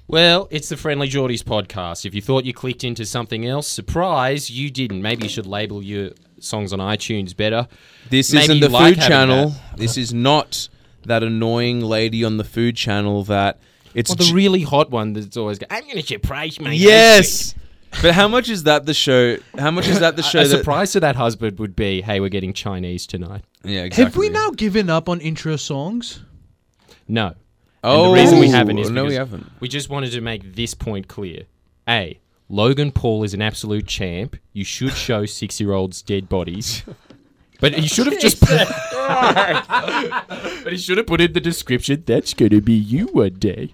Well, it's the Friendly Geordies podcast. If you thought you clicked into something else, surprise, you didn't. Maybe you should label your songs on iTunes better. This Maybe isn't you the like Food having Channel. that. This is not that annoying lady on the Food Channel that... It's Well, the really hot one that's always going, I'm going to surprise my Yes! But how much is that the show? How much is that the show? A surprise to that husband would be, hey, we're getting Chinese tonight. Yeah, exactly. Have we now given up on intro songs? No. Oh, And the reason we haven't is no, we because haven't. we just wanted to make this point clear. A, Logan Paul is an absolute champ. You should show 6-year-olds dead bodies. But he should have just put... But he should have put in the description, that's going to be you one day.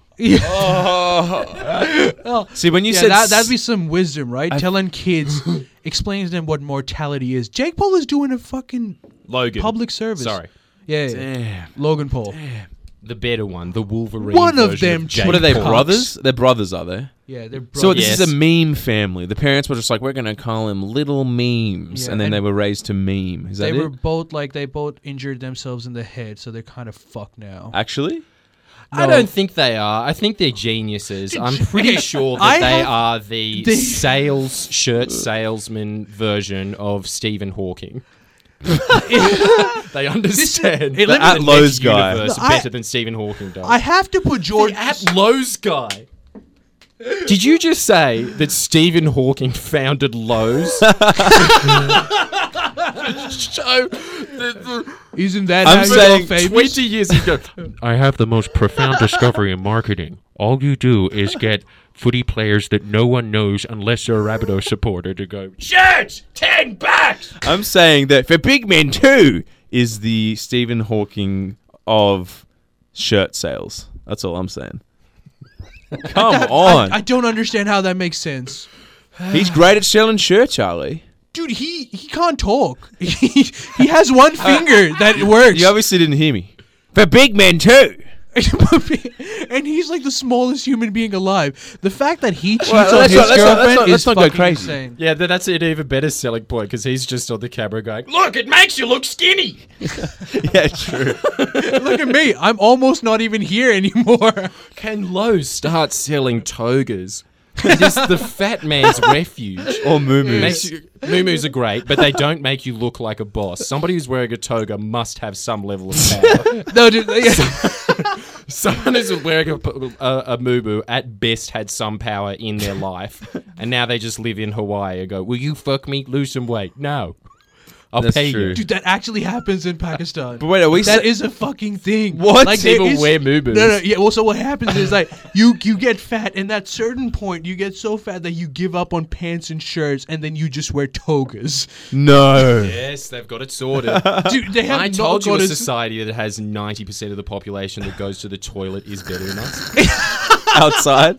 Oh. See, when you Yeah, said... that'd be some wisdom, right? Telling kids, explains them what mortality is. Jake Paul is doing a fucking Logan. public service. Sorry. Yeah. Damn. Logan Paul. The better one, the Wolverine One of version them Jake What are they, Paul. brothers? They're brothers, are they? Yeah, they're brothers. So this Yes. is a meme family. The parents were just like, we're going to call him Little Memes. Yeah, and then and they were raised to meme. Is that they it? were both they both injured themselves in the head, so they're kind of fucked now. Actually? I don't think they are. I think they're geniuses. I'm pretty sure that they are the shirt salesman version of Stephen Hawking. They understand Hey, the let me- At Lowe's guy. universe No, better than Stephen Hawking does. I have to put George. At Lowe's guy. Did you just say that Stephen Hawking founded Lowe's? Show Isn't that I'm how saying you're famous? 20 years ago. I have the most profound discovery in marketing. All you do is get footy players that no one knows unless you're a Rabbitoh supporter to go, Shirts! $10! I'm saying that for Big Men 2 is the Stephen Hawking of shirt sales. That's all I'm saying. Come on. I don't understand how that makes sense. He's great at selling shirts, Charlie. Dude, he can't talk. He has one finger that works. You obviously didn't hear me. For Big Men 2. And he's like the smallest human being alive. The fact that he cheats Well, on let's his not- let's not- girlfriend let's is not go fucking crazy. insane. Yeah, that's an even better selling point because he's just on the camera going, look, it makes you look skinny. Yeah, true. Look at me. I'm almost not even here anymore. Can Lowe's start selling togas? It is the fat man's refuge. Or Moo-Moos. Moo-moos are great, but they don't make you look like a boss. Somebody who's wearing a toga must have some level of power. No, dude. Yeah. Someone who's wearing a moo-moo at best had some power in their life, and now they just live in Hawaii and go, will you fuck me? Lose some weight. No. I'll That's pay true. you. Dude, that actually happens in Pakistan. But wait, are we That sa- is a fucking thing. What? there People is- wear moo-moos. No, yeah. Well, so what happens is like you get fat, and at certain point you get so fat that you give up on pants and shirts, and then you just wear togas. No. Yes, they've got it sorted. Dude, they have I not told you got a us- society that has 90% of the population that goes to the toilet is better than us. Outside.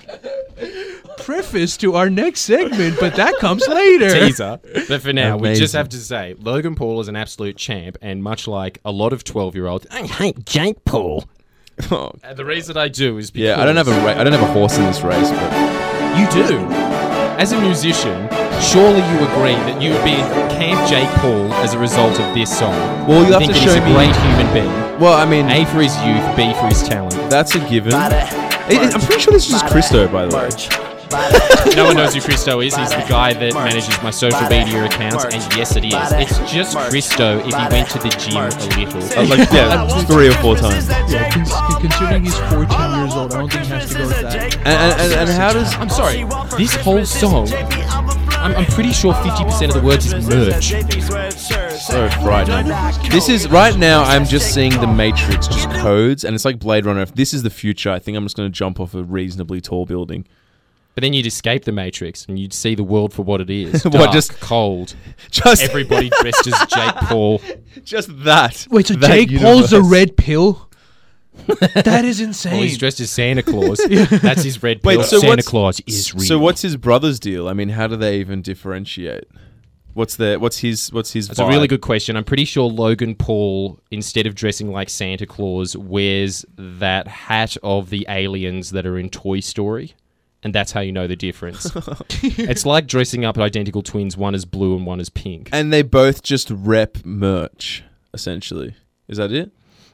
preface to our next segment, but that comes later. Teaser. But for now, we just Amazing. have to say, Logan Paul is an absolute champ, and much like a lot of 12-year-olds, I hate Jake Paul. Oh, And the reason I do is because... yeah, I don't have a horse in this race, but You do. As a musician, surely you agree that you would be Camp Jake Paul as a result of this song. Well, you'll have think to that he's show a me- great human being. well, I mean, A, for his youth, B, for his talent. that's a given. I'm pretty sure this is just Christo, by the way. No one knows who Christo is. He's the guy that manages my social media accounts, and yes, it is. It's just Christo if he went to the gym a little. Like, yeah, 3 or 4 times. Yeah, considering he's 14 years old, I don't think he has to go to that. And how does... I'm sorry, this whole song, I'm pretty sure 50% of the words is merch. So frightening. This is... Right now, I'm just seeing the Matrix, just codes, and it's like Blade Runner. If this is the future, I think I'm just going to jump off a reasonably tall building. But then you'd escape the Matrix and you'd see the world for what it is. What, Dark, just- cold. Just... Everybody dressed as Jake Paul. Just that. Wait, so That Jake Paul's the universe. red pill? That is insane. Well, he's dressed as Santa Claus. That's his red pill. Wait, so Santa what's- Claus is real. So what's his brother's deal? I mean, how do they even differentiate? What's his That's a really good question. I'm pretty sure Logan Paul, instead of dressing like Santa Claus, wears that hat of the aliens that are in Toy Story. And that's how you know the difference. It's like dressing up identical twins, one is blue and one is pink. And they both just rep merch, essentially. Is that it?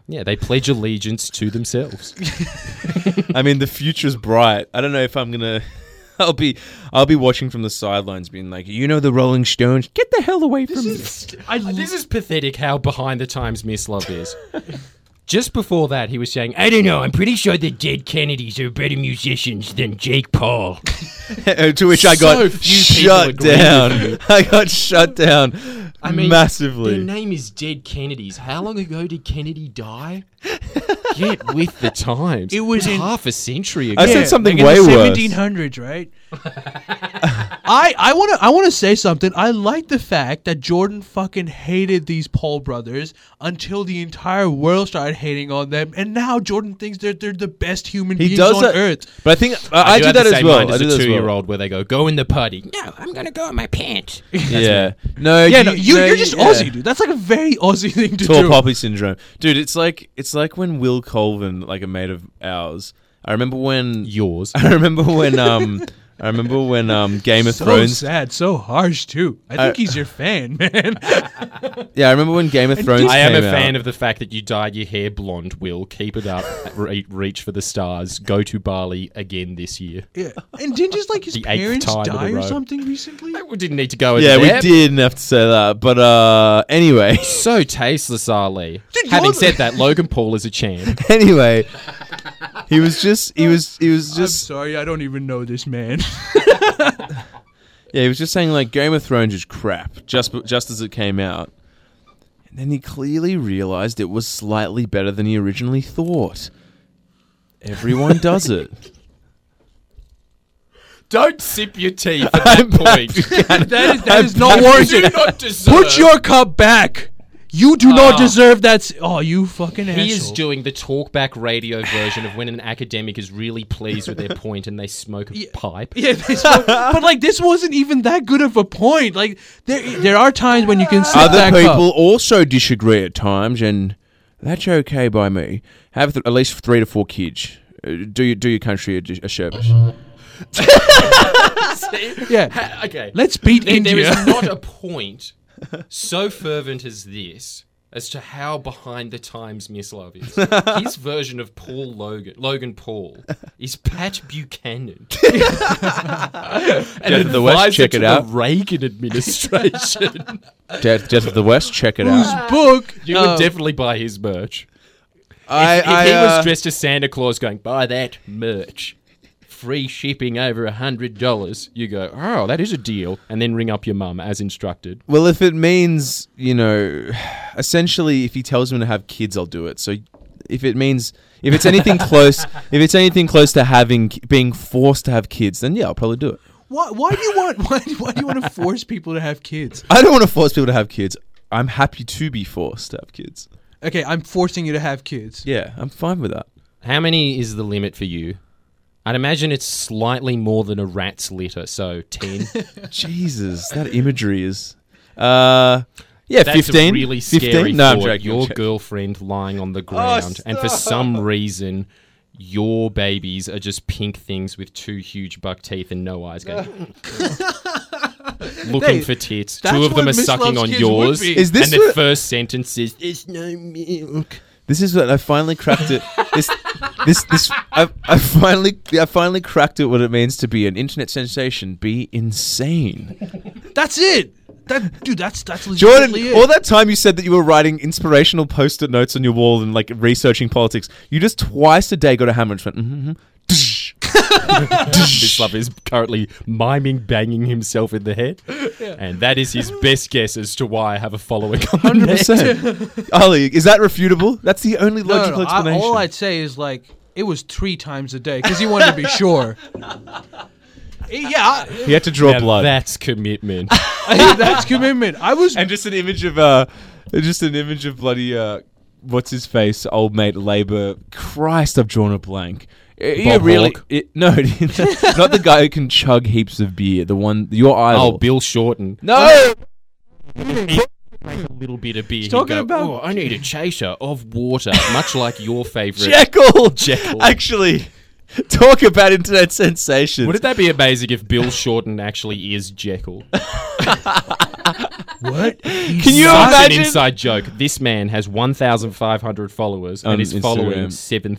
Yeah, they pledge allegiance to themselves. I mean, the future's bright. I don't know if I'm gonna. I'll be watching from the sidelines, being like, you know, the Rolling Stones, get the hell away from me. This is pathetic how behind the times Mislav is. Just before that, he was saying, I don't know, I'm pretty sure the dead Kennedys are better musicians than Jake Paul. To which I So got few people shut agree with down. you. I got shut down massively. Their name is Dead Kennedys. How long ago did Kennedy die? Get with the times. It was in- half a century ago. I said something like way in the worse. 1700s, right? I want to say something. I like the fact that Jordan fucking hated these Paul brothers until the entire world started hating on them, and now Jordan thinks they're the best human He beings does on that, earth. but I think I do have that the as same well. mind I as do a that as well. 2-year-old where they go in the putty. No, I'm gonna go in my pants. Yeah, no, Yeah, no, you're just yeah. Aussie, dude. That's like a very Aussie thing to Tall do. poppy syndrome, dude. It's like when Will Colvin, like a mate of ours. I remember when Yours. I remember when Game of So Thrones. sad, so harsh too. I think he's your fan, man. Yeah, I remember when Game of Thrones. I am a came fan out. of the fact that you dyed your hair blonde, Will. Keep it up. Reach for the stars. Go to Bali again this year. Yeah, and didn't just like his The 8th parents time in a die or row. something recently? We didn't need to go into Yeah, we that. didn't have to say that, but anyway, So tasteless, Ali. Dude, Having you're- said that, Logan Paul is a champ. anyway, he was just I'm just sorry, I don't even know this man. yeah, he was just saying like Game of Thrones is crap, just as it came out, and then he clearly realized it was slightly better than he originally thought. Everyone does it. Don't sip your tea for that point. that is not warranted. not deserve. Put your cup back. You do not deserve that. You fucking asshole. He is doing the talkback radio version of when an academic is really pleased with their point and they smoke a pipe. Yeah, but like this wasn't even that good of a point. Like there are times when you can sip Other that people cup. also disagree at times, and that's okay by me. Have at least 3 to 4 kids. Do your country a service. Yeah, Okay. let's beat There India. is not a point so fervent as this as to how behind the times Mislav is. His version of Logan Paul, is Pat Buchanan. And of the West, advisor check to it the out. Reagan administration. Death of the West, check it out. book. You would definitely buy his merch. If I he was dressed as Santa Claus going, buy that merch, free shipping over $100, you go, oh, that is a deal. And then ring up your mum as instructed. Well, if it means, essentially, if he tells me to have kids, I'll do it. So if it's anything close, to being forced to have kids, then yeah, I'll probably do it. Why do you want to force people to have kids? I don't want to force people to have kids. I'm happy to be forced to have kids. Okay, I'm forcing you to have kids. Yeah, I'm fine with that. How many is the limit for you? I'd imagine it's slightly more than a rat's litter, so 10. Jesus, that imagery is. Yeah, That's 15. really scary 15? No, I'm for joking. your girlfriend lying on the ground, and for some reason, your babies are just pink things with 2 huge buck teeth and no eyes going... looking Hey, for tits. that's 2 of them what are Miss sucking Love's on kids yours. would be. Is this and the what- first sentence is, there's no milk. This is what I finally cracked it. I finally cracked it. What it means to be an internet sensation. Be insane. That's it. That's Jordan, legitimately it. all that time you said that you were writing inspirational post-it notes on your wall and like researching politics. You just twice a day got a hammer and just went. Mislav is currently miming banging himself in the head, and that is his best guess as to why I have a following on the net. 100%. Ali, is that refutable? That's the only No, logical explanation. all I'd say is like it was 3 times a day because he wanted to be sure. Yeah, he had to draw Now blood. that's commitment. that's commitment. I was And just an image of bloody what's his face, old mate Labour. Christ, I've drawn a blank. Bob Hawke? No, not the guy who can chug heaps of beer. The one, your idol. Oh, Bill Shorten. No, A little bit of beer. He'd talking go, about- oh, I need a chaser of water, much like your favourite. Jekyll. Actually, talk about internet sensations. Wouldn't that be amazing if Bill Shorten actually is Jekyll? What? Can you Such imagine? an inside joke. This man has 1,500 followers On and is following Instagram.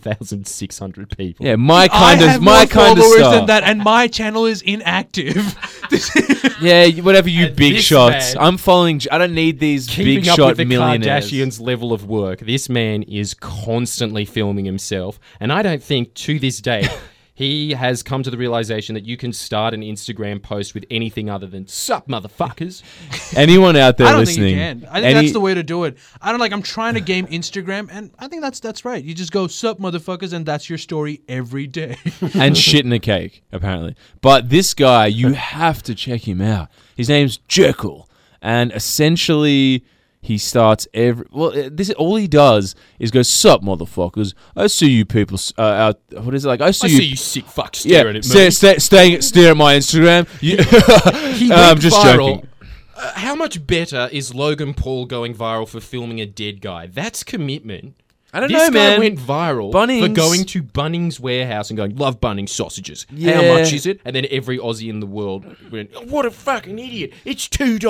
7,600 people. Yeah, my I kind have of my more kind of followers stuff. than that, and my channel is inactive. Yeah, whatever you And big this shots. man- I'm following. I don't need these Keeping big up shot with the millionaires. Kardashians' level of work, this man is constantly filming himself, and I don't think to this day he has come to the realization that you can start an Instagram post with anything other than "sup, motherfuckers." Anyone out there I don't listening? think you can. I think that's the way to do it. I don't like. I'm trying to game Instagram, and I think that's right. You just go "sup, motherfuckers," and that's your story every day. and shit in a cake, apparently. But this guy, you have to check him out. His name's Jekyll, and essentially he starts all he does is go, "Sup, motherfuckers? I see you people out. What is it like? I see you sick fucks staring at me. stare at my Instagram. He I'm went just viral. joking. How much better is Logan Paul going viral for filming a dead guy? That's commitment. I don't This know, guy man. went viral for Bunnings. going to Bunnings warehouse and going, "Love Bunnings sausages. How Yeah. much is it?" And then every Aussie in the world went, "What a fucking idiot! It's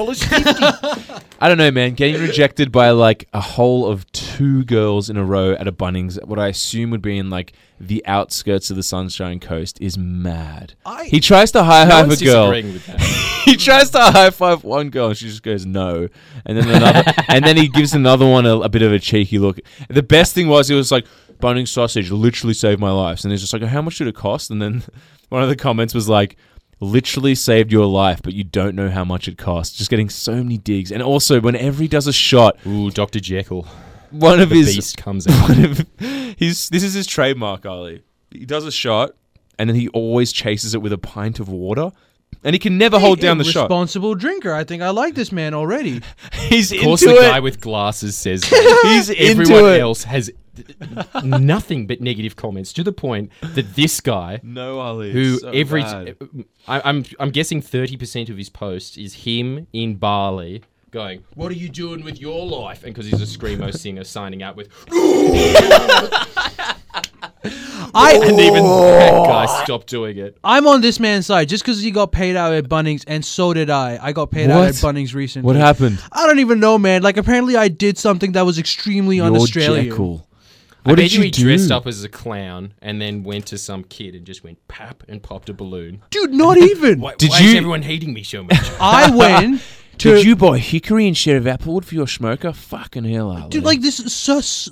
$2.50." I don't know, man. Getting rejected by like a whole of 2 girls in a row at a Bunnings, what I assume would be in like the outskirts of the Sunshine Coast, is mad. He tries to high No five one's a girl. disagreeing with that. He tries to high five one girl, and she just goes no, and then another, and then he gives another one a bit of a cheeky look. The best thing was, he was like, "Bunnings sausage literally saved my life," and he's just like, "How much did it cost?" And then one of the comments was like, "Literally saved your life, but you don't know how much it cost." Just getting so many digs, and also whenever he does a shot, Ooh, Dr. Jekyll. one of The his beast comes out. this is his trademark, Ali. He does a shot, and then he always chases it with a pint of water. And he can never hold down the shot. Responsible drinker. I think I like this man already. He's Of course, into the it. guy with glasses says that. He's into Everyone it. else has nothing but negative comments, to the point that this guy, No, Ali. who it's so every bad. I'm guessing 30% of his posts is him in Bali going, "What are you doing with your life?" And because he's a screamo singer, signing out with, and even that guy stopped doing it. I'm on this man's side just because he got paid out at Bunnings, and so did I. I got paid out What? at Bunnings recently. What happened? I don't even know, man. Like, apparently I did something that was extremely un-Australian. Jekyll. I What bet did you you he do? dressed up as a clown and then went to some kid and just went pap and popped a balloon. Dude, not even. Why Did is you- everyone hating me so much? I went to... Did you buy hickory instead of applewood for your smoker? Fucking hell, Ali. Dude, like, this is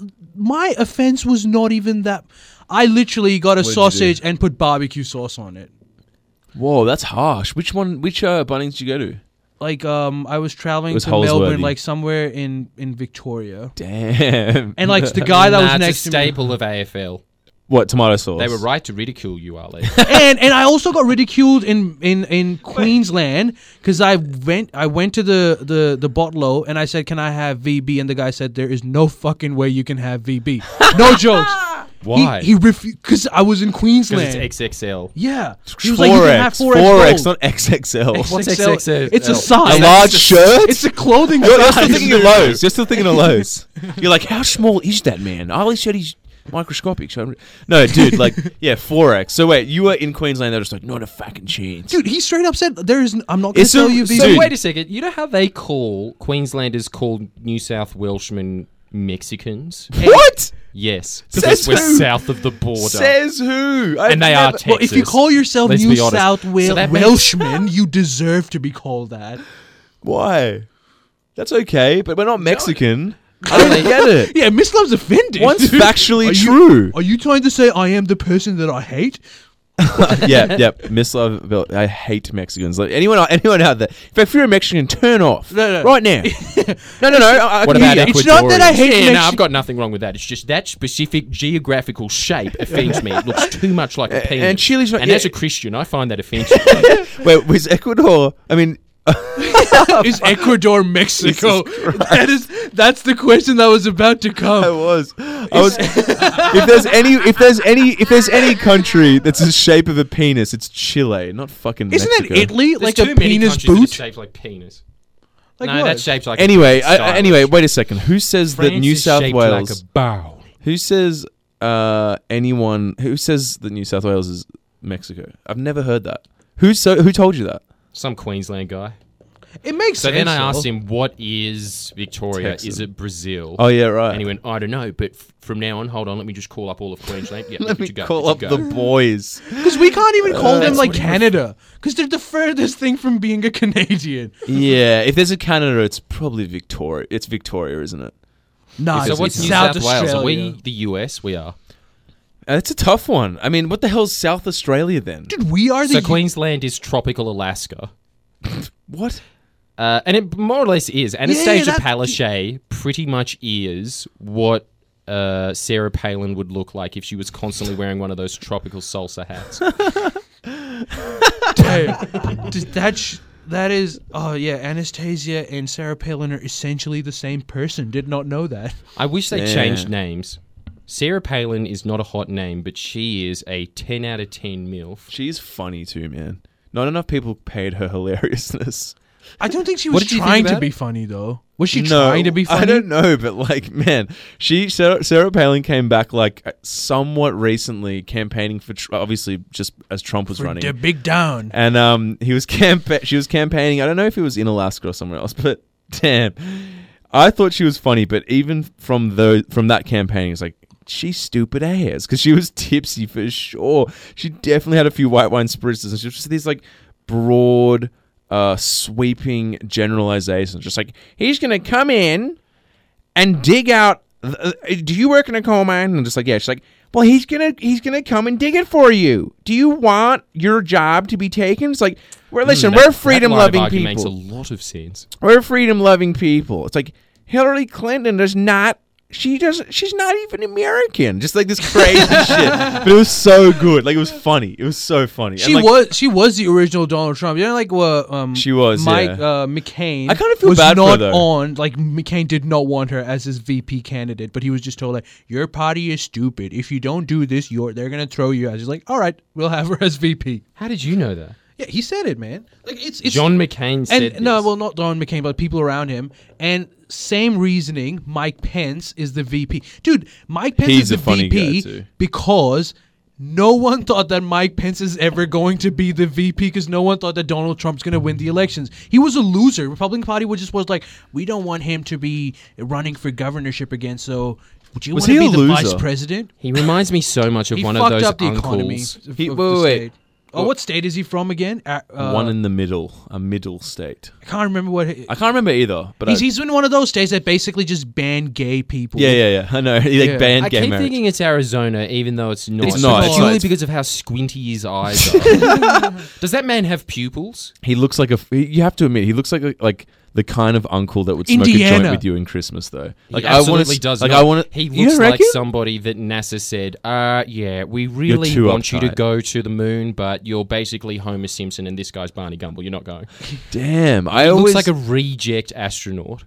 my offense was not even that... I literally got a did you sausage and put barbecue sauce on it. Whoa, that's harsh. Which Bunnings did you go to? Like, I was traveling It was to Melbourne, Holsworthy. like, somewhere in Victoria. Damn. And, like, the guy that Nah, was it's next a to me... staple of AFL. What, tomato sauce? They were right to ridicule you, Ali. and I also got ridiculed in Queensland because I went to the bottle and I said, "Can I have VB?" And the guy said, "There is no fucking way you can have VB." No jokes. Why? He refused because I was in Because Queensland. it's XXL. Yeah. He was like, "You can have 4X, 4X, gold." not XXL. What's XXL? XXL? It's a A size. large shirt? It's a clothing You're size. still thinking of Lowe's. You're still thinking of Lowe's. You're like, how small is that, man? Ali said he's microscopic. No, dude, like, yeah, 4X. So wait, you were in Queensland. They're just like, not a fucking chance. Dude, he straight up said, "There is. I'm not going to It's a- sell you so VB." So Dude. wait a second. You know how they call Queenslanders call New South Welshmen Mexicans? What? Yes, Says because we're who? south of the border. Says who? And they are Texas. Well, if you call yourself Let's New be honest. South So that means- Welshman, you deserve to be called that. Why? That's okay, but we're not Mexican. I don't get it. Yeah, Miss Love's offended. One's factually Are true. Are you trying to say I am the person that I hate? yeah. Miss Love, I hate Mexicans. Like anyone out there, if you're a Mexican, turn off No. right now. no. I What can about hear you. It's not that I hate Yeah, no, Mexi- I've got nothing wrong with that. It's just that specific geographical shape offends me. It looks too much like a penis. and Chile's right- And yeah. as a Christian, I find that offensive. Wait, was Ecuador? I mean, Is Ecuador Mexico? That's the question that was about to I come. was. If there's any country that's the shape of a penis, it's Chile, not fucking Isn't Mexico. that Italy? There's Like too a many penis countries that are boot? shaped like penis. Like no, what? that's shaped like. Anyway, stylish. anyway, wait a second. Who says that France New is South shaped Wales? like a bowl. Who says anyone? Who says that New South Wales is Mexico? I've never heard that. Who told you that? Some Queensland guy. It makes So sense. then I though. asked him, what is Victoria? Texan. Is it Brazil? Oh yeah, right. And he went, I don't know, but from now on, hold on, let me just call up all of Queensland. Yeah, Let me you go, call let up you the go. boys. Because we can't even call them That's like what he Canada. Because they're the furthest thing from being a Canadian. Yeah, if there's a Canada, it's probably Victoria. It's Victoria, isn't it? Nah, So it's what's New South South Wales? Are Australia. we the US? We are. It's a tough one. I mean, what the hell's South Australia then? Dude, we are the... So Queensland is tropical Alaska. What? And it more or less is. Anastasia that- Palaszczuk pretty much is what Sarah Palin would look like if she was constantly wearing one of those tropical salsa hats. That is... Oh, yeah. Anastasia and Sarah Palin are essentially the same person. Did not know that. I wish they Yeah. changed names. Sarah Palin is not a hot name, but she is a 10 out of 10 MILF. She's funny too, man. Not enough people paid her hilariousness. I don't think she What was did you think trying to about be it? funny, though. Was she No, trying to be funny? I don't know, but like, man, Sarah Palin came back like somewhat recently, campaigning for obviously just as Trump was For running, the big down. and she was campaigning. I don't know if it was in Alaska or somewhere else, but damn, I thought she was funny. But even from that campaigning, it's like, she's stupid ass because she was tipsy for sure. She definitely had a few white wine spritzes, and she was just these like broad, sweeping generalizations. Just like, he's gonna come in and dig out. Do you work in a coal mine? And just like, yeah. She's like, well, he's gonna come and dig it for you. Do you want your job to be taken? It's like, listen, we're freedom loving That line of argument people. makes a lot of sense. We're freedom loving people. It's like Hillary Clinton does not. She's not even American. Just like this crazy shit. But it was so good. Like, it was funny. It was so funny. She And, like, she was the original Donald Trump. You know, like what She was, Mike yeah. McCain. I kinda feel was bad for her, not though. on. Like McCain did not want her as his VP candidate, but he was just told like, your party is stupid. If you don't do this, they're gonna throw you out. He's like, all right, we'll have her as VP. How did you know that? Yeah, he said it, man. Like it's John McCain said and this. no, well, not Don McCain, but people around him. And same reasoning. Mike Pence is the VP, dude. Mike Pence He's is the a funny VP guy, too. because no one thought that Mike Pence is ever going to be the VP because no one thought that Donald Trump's going to win the elections. He was a loser. Republican Party was like, we don't want him to be running for governorship again. So, would you Was want to he be a the loser? vice president? He reminds me so much of He one fucked of those up the economy. uncles. Of He- the wait. state. Oh, what state is he from again? one in the middle, a middle state. I can't remember what. I can't remember either. But He's in one of those states that basically just ban gay people. yeah. I know. He like Yeah. banned I gay keep marriage. thinking it's Arizona, even though it's not. It's not. It's Purely not. because of how squinty his eyes are. Does that man have pupils? He looks like you have to admit, he looks like the kind of uncle that would smoke a Indiana. joint with you in Christmas, though. Like, He I absolutely want to. does. Like, not. I want to. He You looks like reckon? somebody that NASA said, yeah, we You're really too want you to uptight." go to the moon, but you're basically Homer Simpson and this guy's Barney Gumble. You're not going. Damn, I He always looks like a reject astronaut.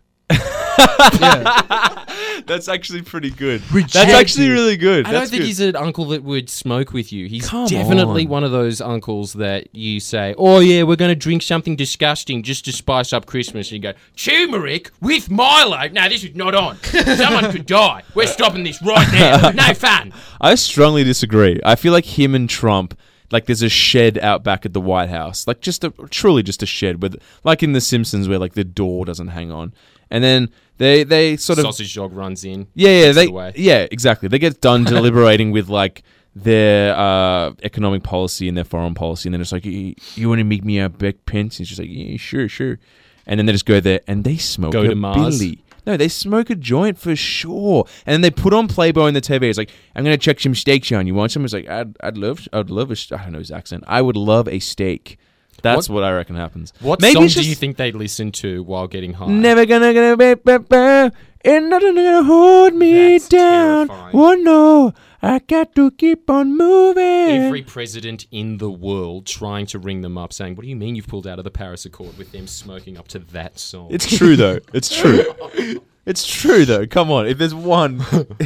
That's actually pretty good. Rejected. That's actually really good. I That's don't think good. he's an uncle that would smoke with you. He's Come definitely on. one of those uncles that you say, oh yeah, we're going to drink something disgusting just to spice up Christmas. And you go, turmeric with Milo? No, this is not on. Someone could die. We're stopping this right now. No fun. I strongly disagree. I feel like him and Trump, like there's a shed out back at the White House, like truly just a shed with, like in The Simpsons, where like the door doesn't hang on, and then they sort of Sausage dog runs in. yeah the way. exactly. They get done deliberating with like their economic policy and their foreign policy, and then it's like, you want to meet me at Beck Pence? And she's like, yeah, sure, and then they just go there and they smoke Go a to Mars. billy. No, they smoke a joint for sure, and then they put on Playboy on the TV. It's like, I'm gonna check some steaks on. You want some? It's like, I'd love I don't know his accent. I would love a steak. That's what I reckon happens. What Maybe song it's do just you think they listen to while getting high? Never gonna ain't nothing gonna hold me That's down. terrifying. Oh no, I got to keep on moving. Every president in the world trying to ring them up saying, what do you mean you've pulled out of the Paris Accord with them smoking up to that song? It's true though. It's true. It's true though. Come on, if there's one,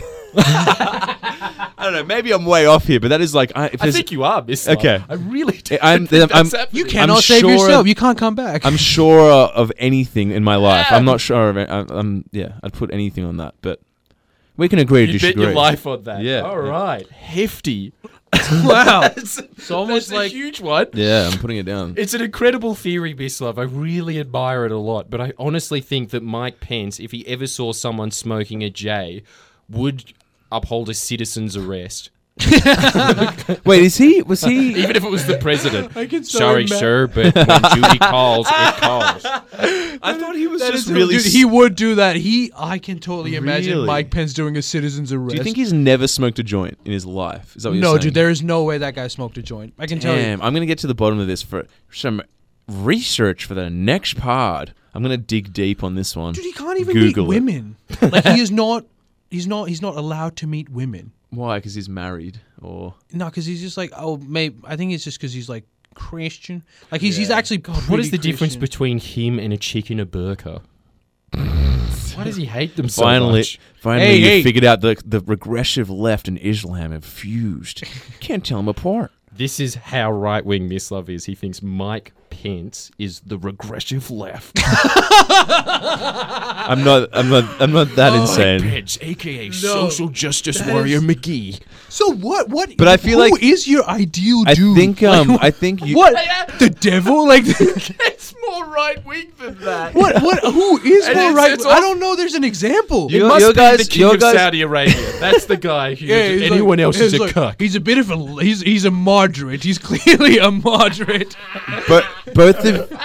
I don't know. Maybe I'm way off here, but that is like, if I there's, think you are, Miss. Okay. I really do. I'm- think I'm- that's happening. You cannot I'm save sure- yourself. You can't come back. I'm sure of anything in my life. I'm not sure of it. I'd put anything on that, but we can agree to You bet disagree. your life on that. Yeah. All right. Hefty. Wow. It's almost a like- huge one. Yeah, I'm putting it down. It's an incredible theory, Bislove. I really admire it a lot. But I honestly think that Mike Pence, if he ever saw someone smoking a J, would uphold a citizen's arrest. Wait, was he? Even if it was the president. I can so Sorry, ima- sir, but when duty calls, it calls. I thought he was That just is really. dude, he would do that. I can totally imagine Really? Mike Pence doing a citizen's arrest. Do you think he's never smoked a joint in his life? Is that what you're No, saying? dude, there is no way that guy smoked a joint. I can tell you. Damn, I'm gonna get to the bottom of this for some research for the next pod. I'm gonna dig deep on this one. Dude, he can't even Google meet it. women. Like he is not. He's not allowed to meet women. Why? Because he's married, or No, because he's just like, oh, maybe. I think it's just because he's like Christian. Like he's actually. What is the pretty difference Christian. between him and a chick in a burqa? Why does he hate them so finally, much? finally, you Hey. figured out the regressive left and Islam have fused. Can't tell them apart. This is how right-wing Mislove is. He thinks Mike Pence is the regressive left. I'm not that insane. Pence, a.k.a. No. social justice That warrior is- McGee. So what? What? But I feel who like- is your ideal I dude? think Like, I think you. what? The devil? Like It's more right-wing than that. what? What? Who is And more it's- right? it's I all- don't know. There's an example. You- It must your be guys- the king your of guys- Saudi Arabia. That's the guy who he's anyone like- else is he's a like- cuck. He's a bit of a. He's a moderate. He's clearly a moderate. But both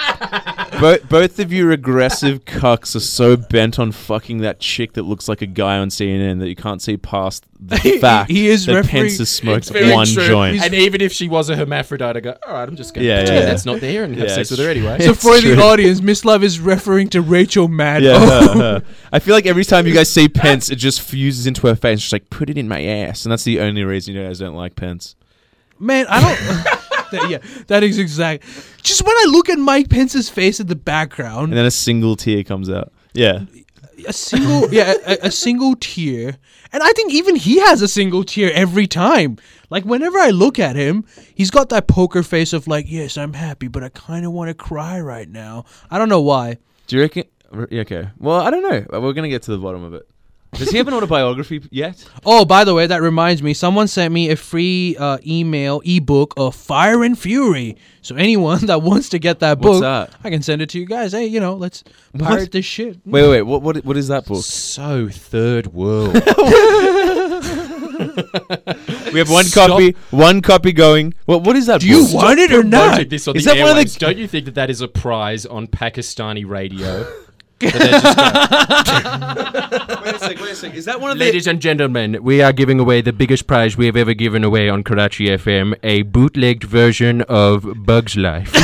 of you regressive cucks are so bent on fucking that chick that looks like a guy on CNN that you can't see past the fact he is that referring- Pence has smoked It's very one true. joint. And even if she was a hermaphrodite, I go, all right, I'm just going to Yeah, pretend yeah. that's not there and have Yeah, sex with it's her anyway. So It's for true. the audience, Miss Love is referring to Rachel Maddow. Yeah, I feel like every time you guys see Pence, it just fuses into her face. She's like, "Put it in my ass," and that's the only reason you guys don't like Pence. Man, I don't. that is exact. Just when I look at Mike Pence's face in the background, And then a single tear comes out. Yeah, a single a single tear, and I think even he has a single tear every time. Like whenever I look at him, he's got that poker face of like, yes, I'm happy, but I kind of want to cry right now. I don't know why. do you reckon? Yeah, okay. Well, I don't know. We're gonna get to the bottom of it. Does he have an autobiography yet? Oh, by the way, that reminds me. Someone sent me a free ebook of Fire and Fury. So anyone that wants to get that What's book, that? I can send it to you guys. Hey, let's pirate this shit. Wait. What is that book? So third world. We have one Stop. copy going. What is that? Do you book? want it or not? Promoting this on Is the that one of the- airwaves. Don't you think that is a prize on Pakistani radio? That they're just going, Wait a sec. Is that one of ladies and gentlemen, we are giving away the biggest prize we have ever given away on Karachi FM, a bootlegged version of Bug's Life.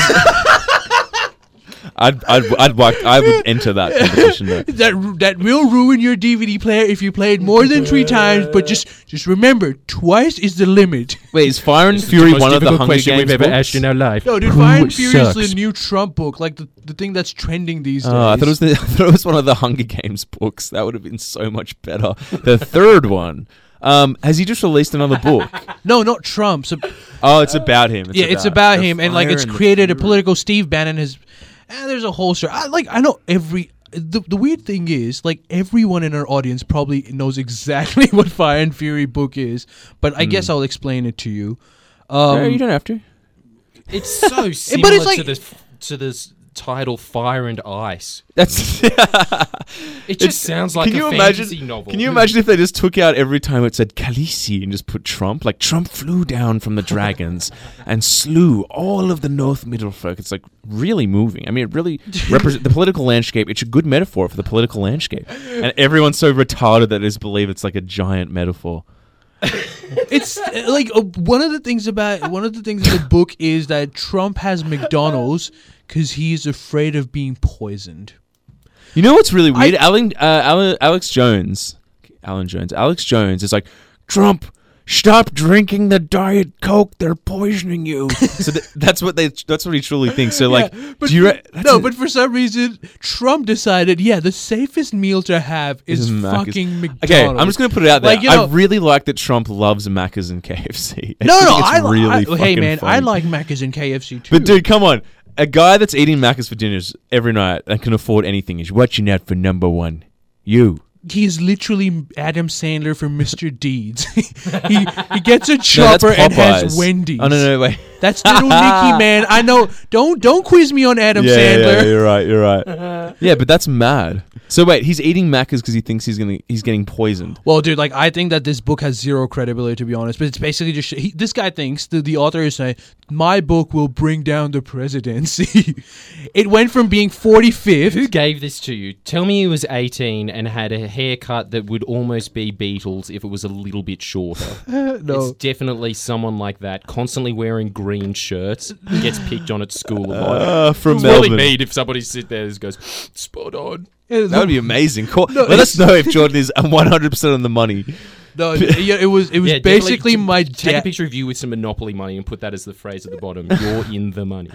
I would enter that competition though. That will ruin your DVD player if you play it more than 3 times. But just remember, twice is the limit. Wait, is Fire and This is Fury the most one of the difficult Hunger question Games we've ever books? asked in our life. No, dude, Who Fire and Fury is sucks? the new Trump book, like the thing that's trending these days. Oh, I thought it was one of the Hunger Games books. That would have been so much better. The third one. Has he just released another book? No, not Trump. So, Oh, it's about him. it's about the him, and like Fire it's and the created a Fury. political Steve Bannon has. And there's a whole story. I know every. The weird thing is, like, everyone in our audience probably knows exactly what Fire and Fury book is, but I guess I'll explain it to you. No, you don't have to. It's so similar it's like- to this title Fire and Ice. That's. It just sounds like Can a you fantasy imagine? novel. Can you imagine if they just took out every time it said Khaleesi and just put Trump? Like Trump flew down from the dragons and slew all of the North Middlefolk. It's like really moving. I mean, it really represents the political landscape. It's a good metaphor for the political landscape, and everyone's so retarded that they just believe it's like a giant metaphor. It's like one of the things in the book is that Trump has McDonald's because he's afraid of being poisoned. You know what's really weird? Alex Jones is like, Trump, stop drinking the Diet Coke. They're poisoning you. So that's what he truly thinks. So like, but do you? but for some reason, Trump decided, the safest meal to have is Macca's. fucking McDonald's. Okay, I'm just gonna put it out there. Like, you know- I really like that Trump loves Macca's and KFC. No, I think it's really hey fucking man, I funny. like Macca's and KFC too. But dude, come on. A guy that's eating Macca's for dinners every night and can afford anything is watching out for number one. You. he is literally Adam Sandler from Mr. Deeds. he gets a chopper and has Popeyes. Wendy's. Oh no, wait. That's Little Nicky, man. I know. Don't quiz me on Adam Sandler. Yeah, you're right. Yeah, but that's mad. So wait, he's eating Maccas because he thinks he's getting poisoned. Well, dude, like I think that this book has zero credibility, to be honest. But it's basically just this guy thinks the author is saying my book will bring down the presidency. It went from being 45th. Who gave this to you? Tell me he was 18 and had a haircut that would almost be Beatles if it was a little bit shorter. No. It's definitely someone like that, constantly wearing green shirts, gets picked on at school a lot. From It's Melbourne. really mean if somebody sit there and goes, spot on. That would be amazing. Let us know if Jordan is 100% on the money. No, yeah, it was Yeah, basically definitely my take a dad. picture of you with some Monopoly money and put that as the phrase at the bottom. You're in the money.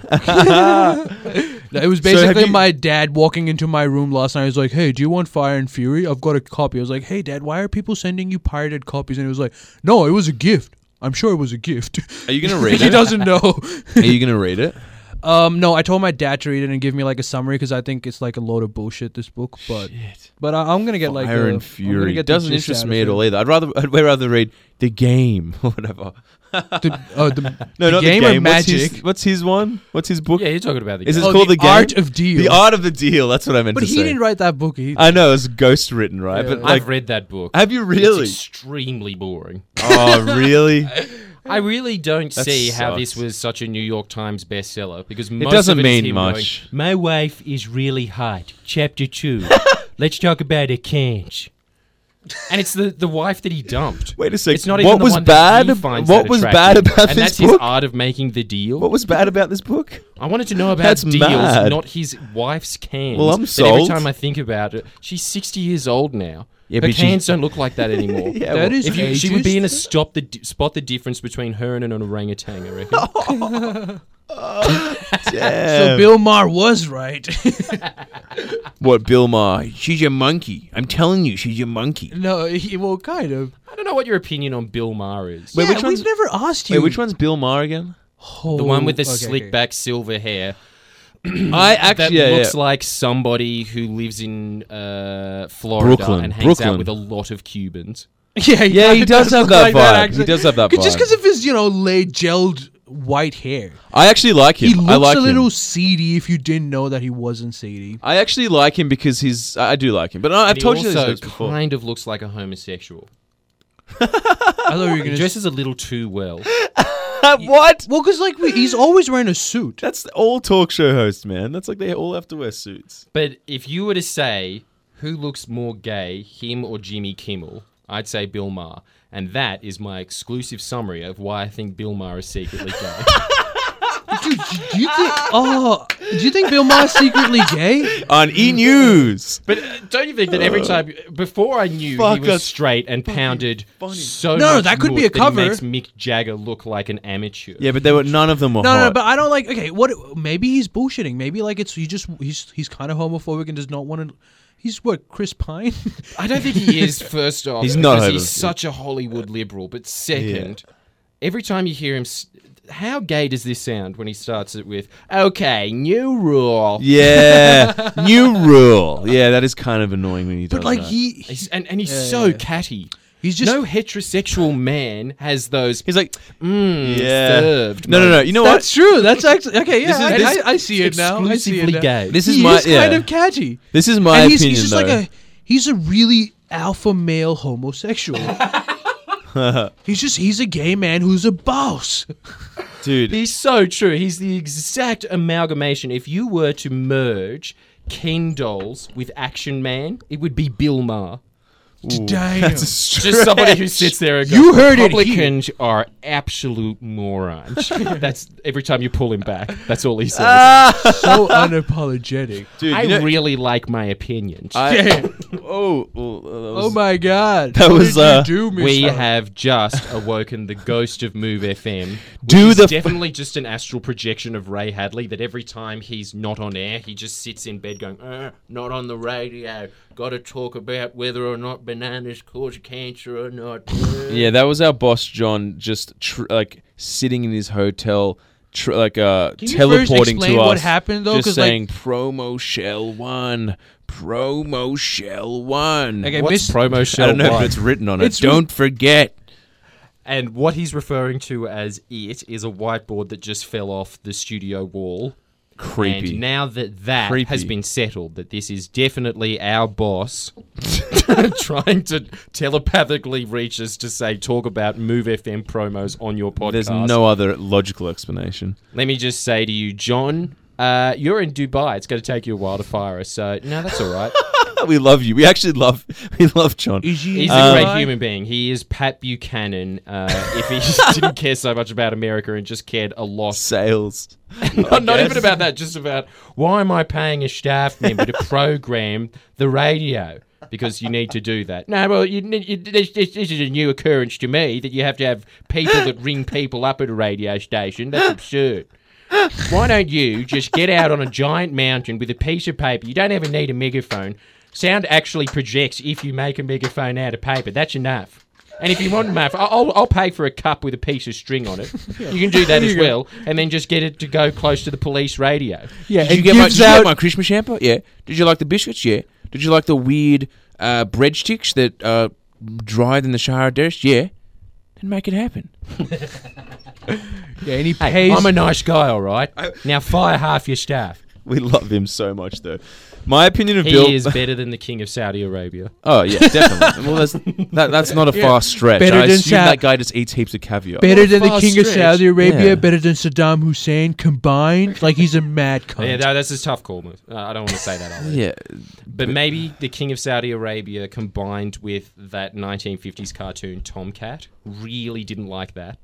It was basically my dad walking into my room last night. He was like, "Hey, do you want Fire and Fury? I've got a copy." I was like, "Hey, Dad, why are people sending you pirated copies?" And he was like, "No, it was a gift. I'm sure it was a gift." Are you gonna read He it? doesn't know. Are you gonna read it? No, I told my dad to read it and give me like a summary because I think it's like a load of bullshit. This book, but I'm gonna get like Fire and I'm Fury. gonna It get the doesn't gist interest out me of at it. all either. I'd way rather read The Game or whatever. The No, the not Game The or Game. Magic. What's his one? What's his book? Yeah, you're talking about the Is game. it called The Game? Art of Deal. The Art of the Deal. That's what I meant But to he say. didn't write that book either. I know it's ghost written, right? Yeah. But like, I've read that book. have you really? It's extremely boring. Oh, really? I really don't That see how sucks. this was such a New York Times bestseller because most doesn't of it is mean him much. Going, my wife is really hot. Chapter 2. Let's talk about a canch. And it's the wife that he dumped. Wait a second. It's not even What the was one that bad? he finds What that was attractive. bad about and this that's his book? art of making the deal. What was bad about this book? I wanted to know about That's deals, mad. not his wife's cans. Well, I'm But every sold. time I think about it, she's 60 years old now. Yeah, Her but she- cans don't look like that anymore. Yeah, That well, is If she would be in a ageist. spot the difference between her and an orangutan, I reckon. So damn. Bill Maher was right. What, Bill Maher? She's a monkey. I'm telling you, she's a monkey. No, well, kind of. I don't know what your opinion on Bill Maher is. Wait, Yeah, which one's- we've never asked you. Wait, which one's Bill Maher again? The one with the okay, slick okay. back silver hair. I actually, That yeah, looks yeah. like somebody who lives in Florida Brooklyn, and hangs out Brooklyn. with a lot of Cubans. Yeah, Yeah, he does have look that like vibe. accent. He does have that Just vibe. because of his, laid gelled white hair. I actually like him. He looks I like a little him. seedy if you didn't know that he wasn't seedy. I actually like him because I do like him. But I've And told he you also this before. kind of looks like a homosexual. I thought you were He gonna. dresses a little too well. What? Well, because he's always wearing a suit. That's all talk show hosts, man. That's like they all have to wear suits. But if you were to say who looks more gay, him or Jimmy Kimmel, I'd say Bill Maher. And that is my exclusive summary of why I think Bill Maher is secretly gay. Dude, do you think? Oh, do you think Bill Maher's secretly gay? On E! News. But don't you think that every time, before I knew Fuck, he was that's straight and pounded so No, much that could be mook a cover. That he makes Mick Jagger look like an amateur. Yeah, but none of them were No, hot. no, but I don't like. Okay, what? Maybe he's bullshitting. Maybe like he's kind of homophobic and does not want to. He's what, Chris Pine? I don't think he is, first off. He's not because homophobic. he's such a Hollywood liberal. But second, every time you hear him, how gay does this sound when he starts it with, okay, new rule? Yeah, new rule. Yeah, that is kind of annoying when he does But like that. He's Yeah, so yeah. catty. He's just No heterosexual man has those, He's like, yeah. served No. moments. You know That's true. That's actually okay. Yeah, This is- I see it now. I see it exclusively now. gay. This is He my is kind yeah. of catchy. This is my And he's opinion just though. like he's a really alpha male homosexual. he's a gay man who's a boss. Dude, He's so true. He's the exact amalgamation. If you were to merge Ken Dolls with Action Man, it would be Bill Maher. Damn. that's a stretch. Just somebody who sits there and goes, You heard it Republicans are absolute morons. That's every time you pull him back. That's all he says. so unapologetic. Dude, I you know- really like my opinions. Yeah. oh, well, that Oh was- my god. That What was, did you do, we Mister? have just awoken the ghost of Move FM. Which Do is the f- definitely just an astral projection of Ray Hadley. That every time he's not on air, he just sits in bed going, "Not on the radio. Got to talk about whether or not bananas cause cancer or not." Yeah, that was our boss John, just like sitting in his hotel, Can you first teleporting explain to us. what happened, though? Just 'Cause, saying promo shell 1. Like, What's promo I shell don't know one? if it's written on it. It's Don't forget. And what he's referring to as it is a whiteboard that just fell off the studio wall. Creepy. And now that Creepy. has been settled, that this is definitely our boss trying to telepathically reach us to say, talk about Move FM promos on your podcast. There's no other logical explanation. Let me just say to you, John, you're in Dubai. It's going to take you a while to fire us. So, no, that's all right. We love you. We love John. Is he He's a great human being. He is Pat Buchanan if he didn't care so much about America and just cared a lot. Sales. Not even about that, just about why am I paying a staff member to program the radio? Because you need to do that. No, well, this is a new occurrence to me that you have to have people that ring people up at a radio station. That's absurd. Why don't you just get out on a giant mountain with a piece of paper? You don't even need a megaphone. Sound actually projects if you make a megaphone out of paper. That's enough. And if you want enough, I'll pay for a cup with a piece of string on it. You can do that as well, and then just get it to go close to the police radio. Yeah, Did you get my Christmas hamper? Yeah. Did you like the biscuits? Yeah. Did you like the weird breadsticks that dried in the Sahara Desert? Yeah. Then make it happen. Yeah, and he Hey, pays. I'm a nice guy, all right? Now fire half your staff. We love him so much, though. My opinion of He Bill is better than the king of Saudi Arabia. Oh yeah, definitely. Well, that's not a far stretch. Better I than assume that guy just eats heaps of caviar. better than the far king of stretch. Saudi Arabia, Yeah. better than Saddam Hussein combined. Like, he's a mad cunt. Yeah, that's a tough call. I don't want to say that either. Yeah. But maybe the king of Saudi Arabia combined with that 1950s cartoon Tomcat really didn't like that.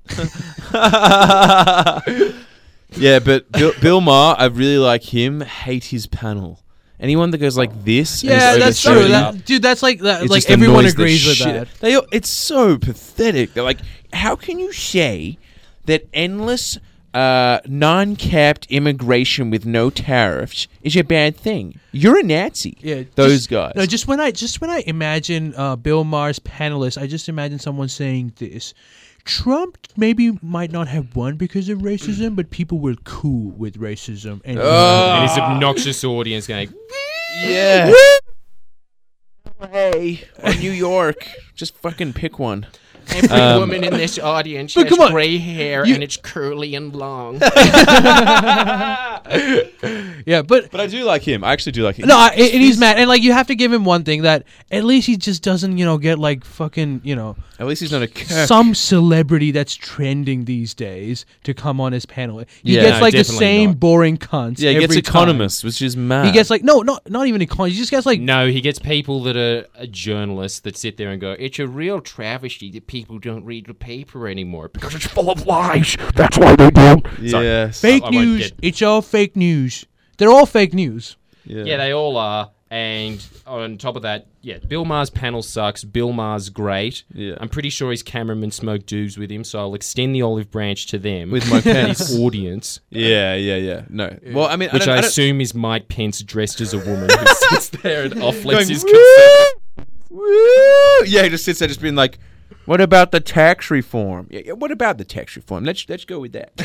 Yeah, but Bill Maher, I really like him. Hate his panel. Anyone that goes like this, and Yeah, is that's over true. 30, Dude, that's like that. it Like, just everyone annoys the agrees with shit. that. It's so pathetic. They're like, how can you say that endless, non-capped immigration with no tariffs is a bad thing? You're a Nazi. Yeah, those just- guys. No, just when I imagine Bill Maher's panelists, I just imagine someone saying this: Trump maybe might not have won because of racism, but people were cool with racism. And And his obnoxious audience going, Yeah. Hey, or New York. Just fucking pick one. every woman in this audience But has come on, grey hair you- and it's curly and long. yeah, but But I do like him. I actually do like him. no, and he's mad. And like, you have to give him one thing, that at least he just doesn't, get like fucking, At least he's not a cuck. some celebrity that's trending these days to come on his panel. He Yeah, gets no, like the definitely same not. boring cunts. Yeah, he gets every time. economists, which is mad. He gets like not even economists. He just gets like No, he gets people that are journalists that sit there and go, it's a real travesty that people don't read the paper anymore because it's full of lies. That's why they don't. Yes. fake I won't news. get- It's all fake news. They're all fake news. Yeah, they all are. And on top of that, Bill Maher's panel sucks. Bill Maher's great. Yeah. I'm pretty sure his cameramen smoke doobs with him, so I'll extend the olive branch to them. With my Pence. his audience, Yeah. No. Well, I mean, which I don't- assume is Mike Pence dressed as a woman who sits there and off-lets his Going, conservative. Woo! Yeah, he just sits there just being like, what about the tax reform? Yeah, what about the tax reform? Let's go with that.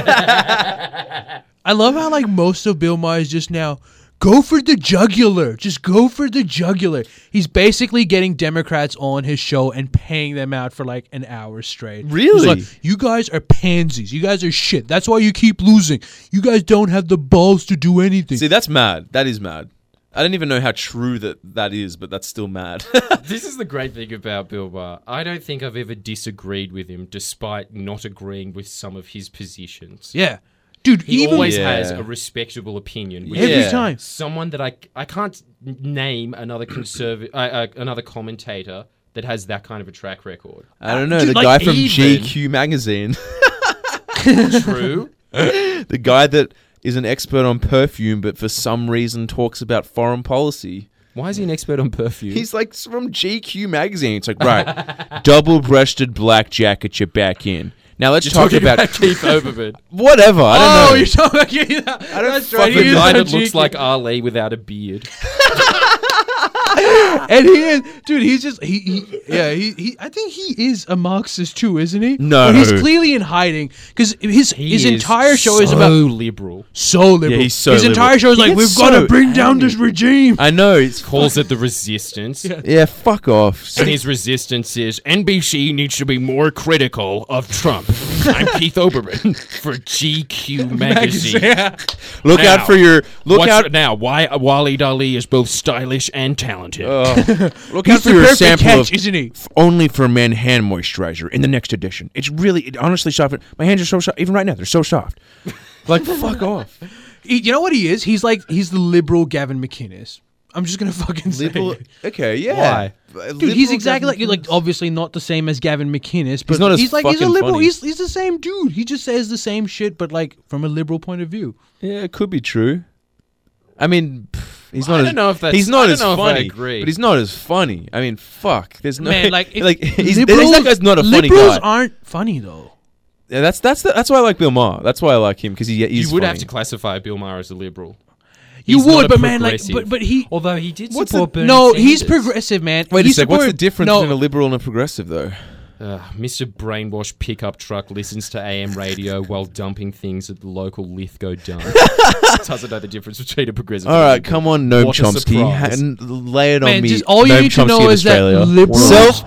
I love how like most of Bill Maher is just now go for the jugular. Just go for the jugular. He's basically getting Democrats on his show and paying them out for like an hour straight. Really? He's like, you guys are pansies. You guys are shit. That's why you keep losing. You guys don't have the balls to do anything. See, that's mad. That is mad. I don't even know how true that is, but that's still mad. This is the great thing about Bill Maher. I don't think I've ever disagreed with him, despite not agreeing with some of his positions. Yeah. Dude, He even always Yeah. has a respectable opinion. Which every Yeah. time. someone that I can't name another another commentator that has that kind of a track record. I don't know. Dude, The like, guy from even- GQ magazine. True. The guy that is an expert on perfume, but for some reason talks about foreign policy. Why is he an expert on perfume? He's like from GQ magazine. It's like, right, double-breasted black jacket, you're back in. Now let's talk talking about Keith Overman. whatever. I don't know. you're talking about I don't That's The right. guy that looks like Ali without a beard. And he is, dude. He's just he. I think he is a Marxist too, isn't he? No. But he's clearly in hiding because his entire show is about liberal. so liberal. Yeah, he's so his liberal. entire show is He like, gets we've got to so bring down this angry. regime. I know. It's Calls it the resistance. yeah. Fuck off. And his resistance is NBC needs to be more critical of Trump. I'm Keith Olbermann for GQ magazine. Look Now, out for your. Look What's out. now? Why Wally Dali is both stylish and talented. Look He's out for the your perfect sample catch, of isn't he? only for men hand moisturizer in the next edition. It's really, honestly, soft. My hands are so soft. Even right now, they're so soft. Like, fuck off. You know what he is? He's the liberal Gavin McInnes. I'm just gonna fucking say it. Okay, yeah. Why? Dude, he's exactly like obviously not the same as Gavin McInnes, but not as he's a fucking liberal. funny. He's the same dude. He just says the same shit, but like from a liberal point of view. Yeah, it could be true. I mean, he's not. I as, don't know if that's- He's not I don't as know if I funny. agree. But he's not as funny. I mean, fuck. There's no Man, like, if he's liberals, that guy's not a funny liberals guy. aren't funny though. Yeah, that's why I like Bill Maher. That's why I like him because he's You would funny. have to classify Bill Maher as a liberal. You He's not would, a but man, like, progressive. but he. Although he did What's support Bernie No, Sanders. he's progressive, man. Wait He a sec. What's the supported- difference no, between a liberal and a progressive, though? Mr. Brainwash pickup truck listens to AM radio while dumping things at the local Lithgow dump. Doesn't know the difference between a progressive. All and a right, liberal. come on, Noam What a Chomsky, surprise. and lay it on Man, me. just all you Noam need to Chomsky know of is that Australia. liberals-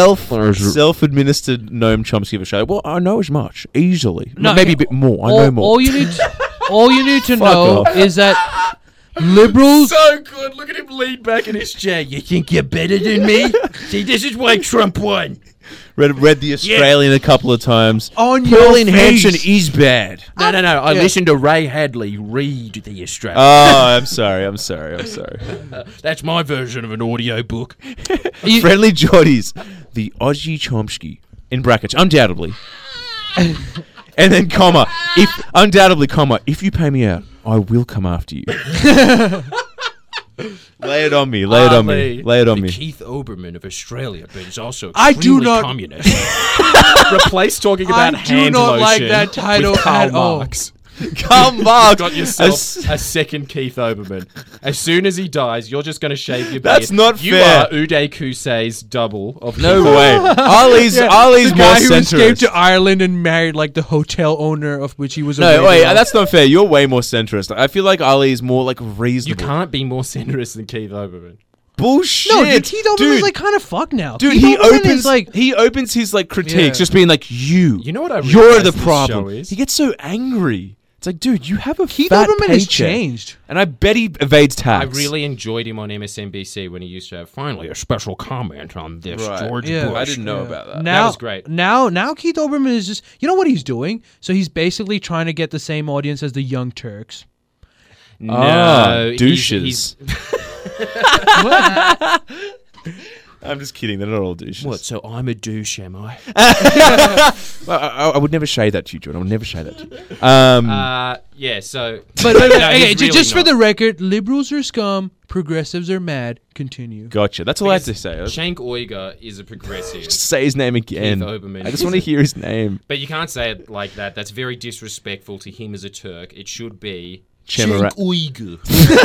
self-administered Noam Chomsky of Australia. Well, I know as much easily. No, Maybe a bit more. I know more. All you need to Fuck know off. is that liberals. So good. Look at him lean back in his chair. You think you're better than me? See, this is why Trump won. Read the Australian a couple of times. On your Pauline face. Hanson is bad. No. I Yeah. listened to Ray Hadley read the Australian. Oh, I'm sorry. That's my version of an audio book. Friendly Geordies, the Aussie Chomsky, in brackets, undoubtedly. And then comma, if you pay me out, I will come after you. Lay it on me. Lay it on me. Lay it on me. Keith Olbermann of Australia, but is also I do extremely not- communist. Replace talking about I do hand not like lotion that title with Karl at all. Marx. Karl Marx. Got yourself a second Keith Olbermann. As soon as he dies, you're just going to shave your beard. That's not you fair. are Uday Kusei's double of No Keith way. Ali's the more guy who escaped centrist. to Ireland and married like the hotel owner of which he was. a No, wait, radio. that's not fair. You're way more centrist. I feel like Ali is more like You reasonable. can't be more centrist than Keith Olbermann. Bullshit. No, dude, Keith Olbermann Dude, is like kind of fucked now. Dude, Keith he Olbermann opens is like he opens his like critiques Yeah. just being like you. You know what I You're realize the this problem. show is? He gets so angry. It's like, dude, you have a Keith fat Olbermann paycheck. has changed. And I bet he evades tax. I really enjoyed him on MSNBC when he used to have finally a special comment on this Right. George Yeah. Bush. I didn't know about that. Now, was great. Now Keith Olbermann is just. You know what he's doing? So he's basically trying to get the same audience as the Young Turks. No, Ah, he's- douches. What? I'm just kidding. They're not all douches. What? So I'm a douche, am I? I would never say that to you, Jordan. I would never say that to you. Yeah. So, But No, okay, he's really just for not. the record, liberals are scum, progressives are mad. Continue. Gotcha. That's all I had to say. Cenk Uyghur is a progressive, Just say his name again. Keith Olbermann. I just want to hear his name. but you can't say it like that. That's very disrespectful to him as a Turk. It should be Chemera- Cenk Uyghur,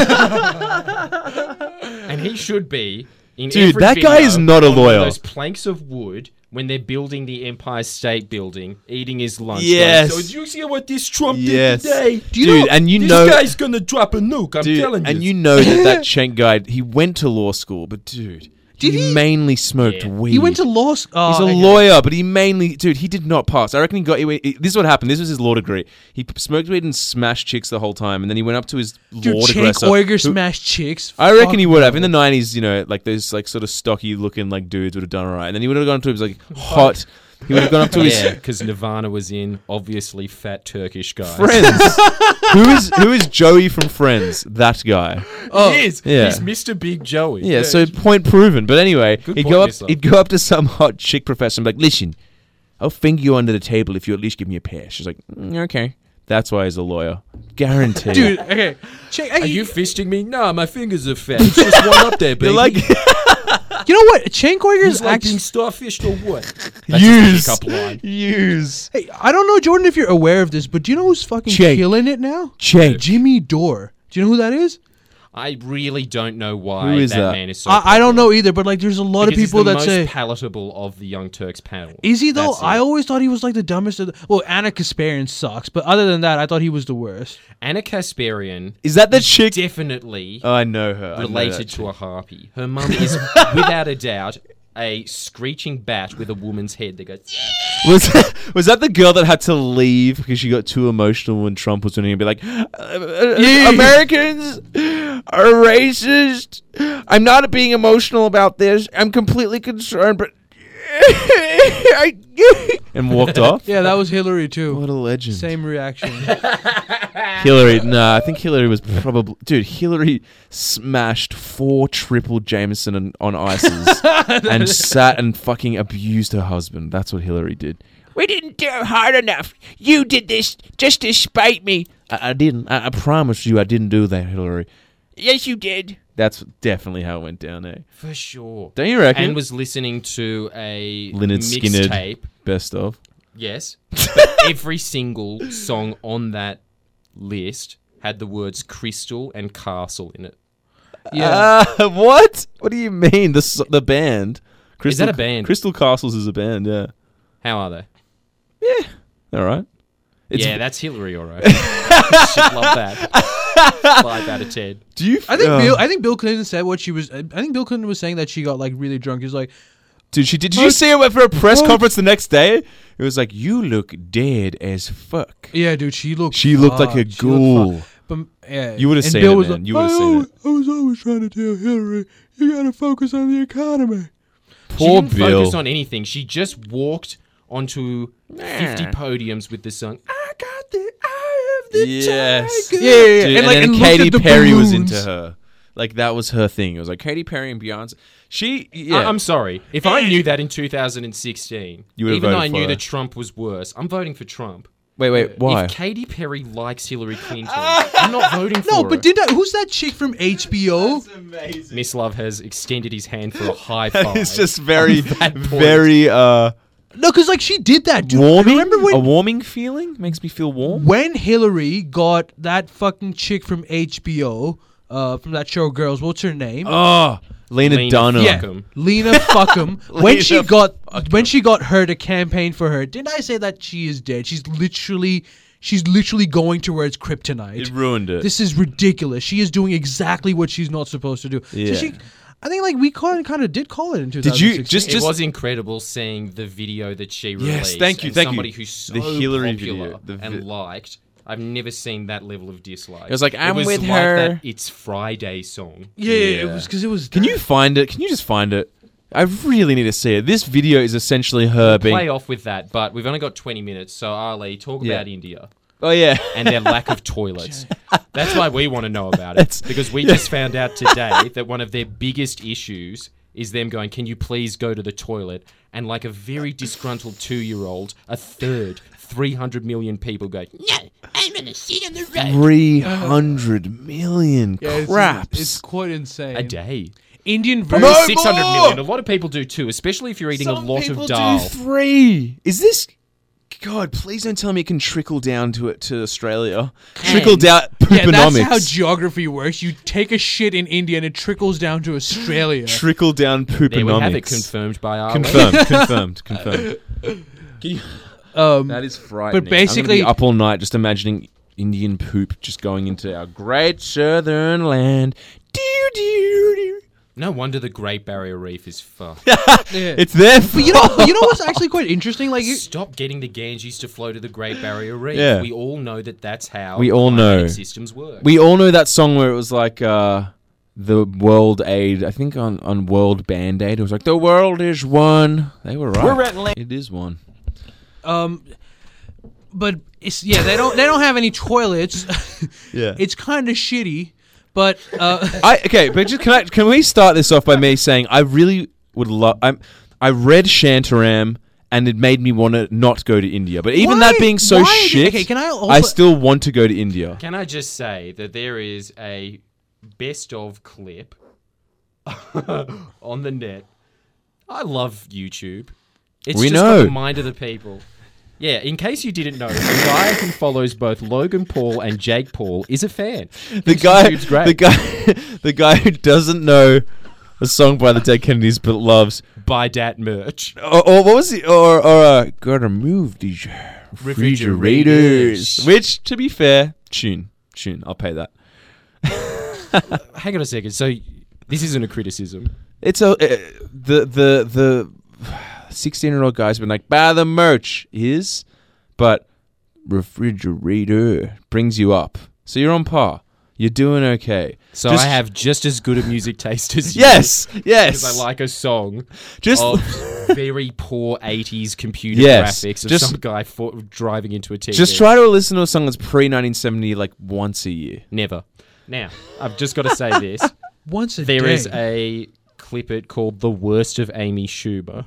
and he should be. In Dude, every that guy video is not a on one of lawyer. Those planks of wood when they're building the Empire State Building, eating his lunch. Yes. Going, so did you see what this Trump Yes. did today? Dude, and you this know... guy's gonna drop a nuke. I'm Dude, telling you. and you know that Cenk guy, he went to law school, but dude, Did he? mainly smoked Yeah. weed. He went to law school. He's a lawyer, but he mainly, dude, he did not pass. I reckon he got. This is what happened. This was his law degree. He smoked weed and smashed chicks the whole time, and then he went up to his Dude, law Cenk aggressor. Uyghur who- smashed chicks. I reckon Fuck he would have. In no. the 90s, you know, like those like sort of stocky looking like dudes would have done alright. And then he would have gone up to his like hot. He would have gone up to his yeah, because Nirvana was in. Obviously, fat Turkish guy. Friends. who is Joey from Friends? That guy. Oh, He is. Yeah. He's Mr. Big Joey. Yeah, so point proven. But anyway, Good he'd point, go up. Nissan. He'd go up to some hot chick professor and be like, "Listen, I'll finger you under the table if you at least give me a pair." She's like, "Okay." That's why he's a lawyer, guaranteed. dude. Okay, Are you fisting me? Nah, my fingers are fat. It's just one up there, baby. you're like, You know what? Cenk Uyghur's He's like being actually. starfished or what? use, That's a pickup line. use. Hey, I don't know, Jordan, if you're aware of this, but do you know who's fucking Cenk. killing it now? Cenk. Jimmy Dore. Do you know who that is? I really don't know why Who is that that? man is so I don't popular. know either, but like, there's a lot Because of people he's the that most say, palatable of the Young Turks panel. is he though? That's it. I always thought he was like the dumbest. Well, Anna Kasparian sucks, but other than that, I thought he was the worst. Anna Kasparian Is that the chick? definitely Oh, I know her. I know related that to a harpy. Her mum is, without a doubt, a screeching bat with a woman's head that goes... Was that the girl that had to leave because she got too emotional when Trump was winning and be like, Americans are racist. I'm not being emotional about this. I'm completely concerned, but and walked off. Yeah, that was Hillary too. What a legend. Same reaction. Hillary. Nah, I think Hillary was probably... Dude, Hillary smashed 4 triple Jameson on ices and sat and fucking abused her husband. That's what Hillary did. We didn't do it hard enough. You did this just to spite me. I didn't. I promise you I didn't do that, Hillary. Yes, you did. That's definitely how it went down, eh? For sure. Don't you reckon? And was listening to a Lynyrd Skynyrd. mixtape. Best of. Yes. But every single song on that list had the words Crystal and Castle in it. Yeah. What? What do you mean? The band? Is that a band? Crystal Castles is a band, yeah. How are they? All right. Yeah, that's Hillary, all right. Should love that. 5 out of 10. Do you? I think Bill Clinton said what she was. I think Bill Clinton was saying that she got like really drunk. He's like, Dude, did you see it for a press conference the next day? It was like, you look dead as fuck. yeah, dude, she looked. She looked like a fucked. She looked ghoul. fucked. But yeah, You would have and seen Bill it, was man. like, You would have seen it. I was always trying to tell Hillary, you gotta focus on the economy. She Poor didn't Bill. focus on anything. She just walked onto 50 podiums with the song, I got the eye of the Yes. tiger. Yeah. Dude, And like, then and Katy looked at the Perry was balloons. into her. Like, that was her thing. It was like Katy Perry and Beyonce. Yeah. I'm sorry. If I knew that in 2016, You would've even though voted I for knew her. that Trump was worse, I'm voting for Trump. Wait, why? If Katy Perry likes Hillary Clinton, I'm not voting for No, her. but who's that chick from HBO? amazing. Miss Love has extended his hand for a high five. It's just very, that point. very, No, because like she did that, dude. warming. Remember A when warming feeling makes me feel warm. when Hillary got that fucking chick from HBO, from that show Girls? What's her name? Oh, Lena Lena Dunham. yeah, Fuckum. Lena Fuckum. Lena when she got her to campaign for her, didn't I say that she is dead? She's literally going towards kryptonite. It ruined it. This is ridiculous. She is doing exactly what she's not supposed to do. Yeah. So I think like we kind of did call it in 2016. Did you just It was incredible seeing the video that she released. Yes, thank you, and thank you. somebody who's so The Hillary popular video, and liked. I've never seen that level of dislike. It was like, I'm with like her. That It's Friday song. Yeah, it was because it was. Can you find it? Can you just find it? I really need to see it. This video is essentially her being. Play off with that, but we've only got 20 minutes, so Ali, talk Yeah. about India Oh yeah. and their lack of toilets. That's why we want to know about it, That's- because we just found out today that one of their biggest issues is them going, can you please go to the toilet? And like a very disgruntled 2-year-old, a third, 300 million people go, no, I'm going to sit on the road 300 million craps. It's quite insane. a day. Indian Probably version. 600 more! million. A lot of people do too, especially if you're eating a lot of dal. do 3. Is this? God, please don't tell me it can trickle down to Australia. Trickle down Yeah, that's how pooponomics. geography works. You take a shit in India and it trickles down to Australia. Trickle down There we have it pooponomics. confirmed by Ali. Confirmed. That is frightening. But basically- I'm gonna be up all night just imagining Indian poop just going into our great southern land. No wonder the Great Barrier Reef is fucked. Yeah. It's there. But you know what's actually quite interesting? Like, Stop getting the Ganges to flow to the Great Barrier Reef. Yeah. We all know that that's how We all know. climatic systems work. We all know that song where it was like the World Aid, I think on World Band Aid, it was like, the world is one. They were right. It is one. but they don't have any toilets. Yeah. It's kind of shitty. But But just can we start this off by me saying I really would love. I read Shantaram and it made me want to not go to India. But even that being so why- shit, okay, can I also- I still want to go to India. Can I just say that there is a best of clip on the net. I love YouTube. It's We just know. got the mind of the people. Yeah, in case you didn't know, the guy who follows both Logan Paul and Jake Paul is a fan. The guy who doesn't know a song by the Dead Kennedys but loves Buy dat merch. or what was it? Or gotta move these refrigerators. Which, to be fair, tune. I'll pay that. Hang on a second. So this isn't a criticism. It's the 16-year-old guy's been like, buy the merch but refrigerator brings you up. So you're on par. You're doing okay. So I have just as good a music taste as you. Yes. Because I like a song of very poor 80s computer graphics of some guy driving into a TV. Just try to listen to a song that's pre-1970 like once a year. Never. Now, I've just got to say this. Once a day. There is a clip it called The Worst of Amy Schumer.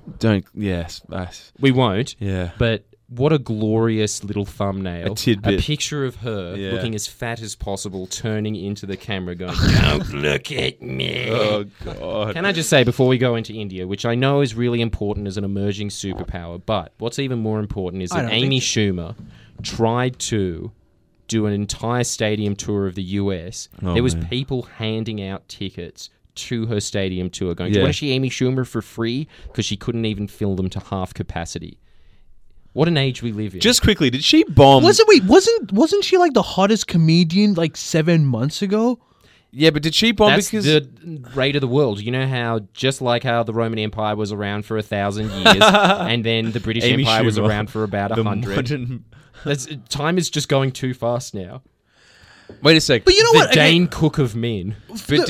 We won't. Yeah. But what a glorious little thumbnail. A tidbit. A picture of her looking as fat as possible, turning into the camera going, don't look at me. Oh, God. Can I just say, before we go into India, which I know is really important as an emerging superpower, but what's even more important is that Amy Schumer tried to do an entire stadium tour of the US. There was people handing out tickets to her stadium tour going, do you want to see Amy Schumer for free? Because she couldn't even fill them to half capacity. What an age we live in. Just quickly, did she bomb? Wasn't she like the hottest comedian like 7 months ago? Yeah, but did she bomb That's because the rate of the world? You know how, just like how the Roman Empire was around for 1,000 years, and then the British Amy Empire was Schumer, around for about 100. Time is just going too fast now. Wait a sec. But you know what? The Dane Cook of men. But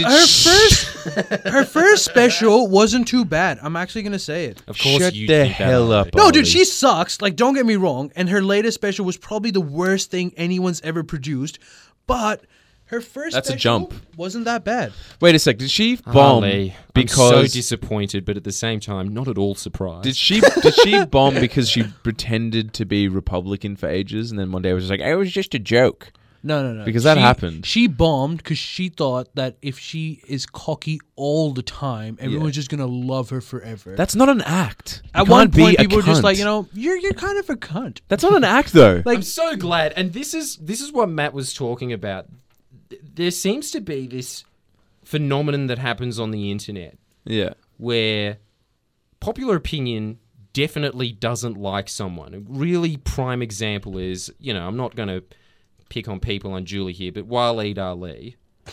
Her first special wasn't too bad. I'm actually gonna say it. Of course, Shut you the think that, hell up. Ollie. No, dude, she sucks. Like, don't get me wrong. And her latest special was probably the worst thing anyone's ever produced. But her first That's a special jump. wasn't that bad. Wait a sec. Did she bomb Ollie, because I'm so disappointed, but at the same time, not at all surprised. Did she bomb because she pretended to be Republican for ages and then one day was just like, it was just a joke? No. Because that happened. She bombed because she thought that if she is cocky all the time, everyone's just gonna love her forever. That's not an act. You At one can't be point, a people were just cunt. like, you're kind of a cunt. That's not an act, though. Like, I'm so glad, and this is what Matt was talking about. There seems to be this phenomenon that happens on the internet Yeah. where popular opinion definitely doesn't like someone. A really prime example is, I'm not going to pick on people unduly here, but Waleed Ali.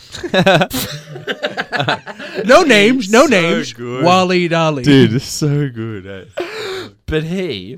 no names. good. Waleed Ali. Dude, it's so good. Eh? But he,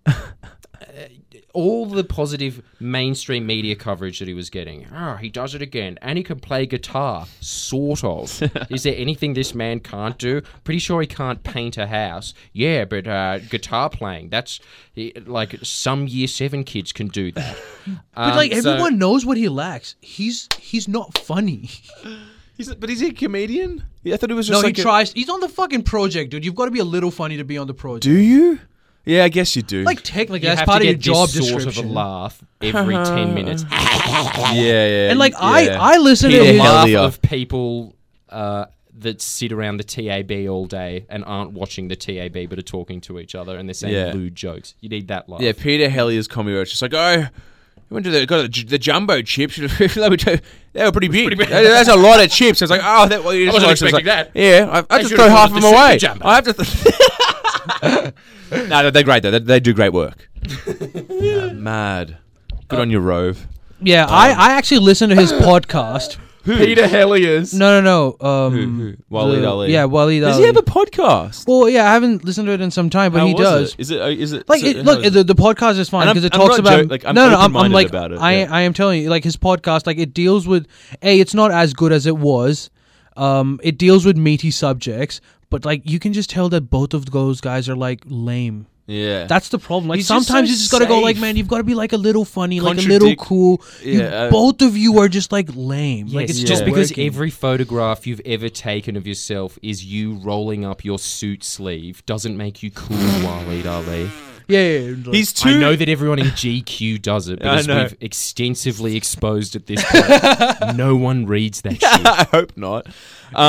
all the positive mainstream media coverage that he was getting, he does it again, and he can play guitar, sort of. Is there anything this man can't do? Pretty sure he can't paint a house. Yeah, but guitar playing, that's like some year 7 kids can do that. But everyone knows what he lacks. He's not funny. But is he a comedian? Yeah, I thought he was just No, he tries. He's on the fucking project, dude. You've got to be a little funny to be on the project. Do you? Yeah, I guess you do. Like, technically, You that's have part to of your get job this sort description. of a laugh every 10 minutes. yeah. And, like, yeah. I listen to Peter his... Laugh Hellier. of people that sit around the TAB all day and aren't watching the TAB but are talking to each other and they're saying lewd jokes. You need that laugh. Yeah, Peter Hellier's comedy where it's just like, we went to got the jumbo chips. They were pretty big. That's a lot of chips. It's like, I wasn't expecting that. Yeah, I just should've throw gone half with of the them away. super jumbo. I have to. No, they're great though. They do great work. Mad. Good on your Rove. Yeah, I actually listen to his podcast. Peter Hellier's. No. Who? Waleed Ali. Yeah, Waleed Ali. Does he have a podcast? Well, yeah, I haven't listened to it in some time, but How he was does. it? Is it Like, so- look, the podcast is fine And because it I'm talks not about. joke- like, I'm I'm open-minded like, about it, I am telling you, like his podcast, like it deals with. It's not as good as it was. It deals with meaty subjects, but like you can just tell that both of those guys are like lame. Yeah. That's the problem. Like He's just sometimes so you just gotta go like, safe. man, you've got to be like a little funny, like a little cool. Yeah, Both of you are just like lame. Like Yes, it's just not because working. every photograph you've ever taken of yourself is you rolling up your suit sleeve doesn't make you cool, Waleed Ali. Yeah. He's too. I know that everyone in GQ does it, but I as know. we've extensively exposed at this point, no one reads that shit. I hope not.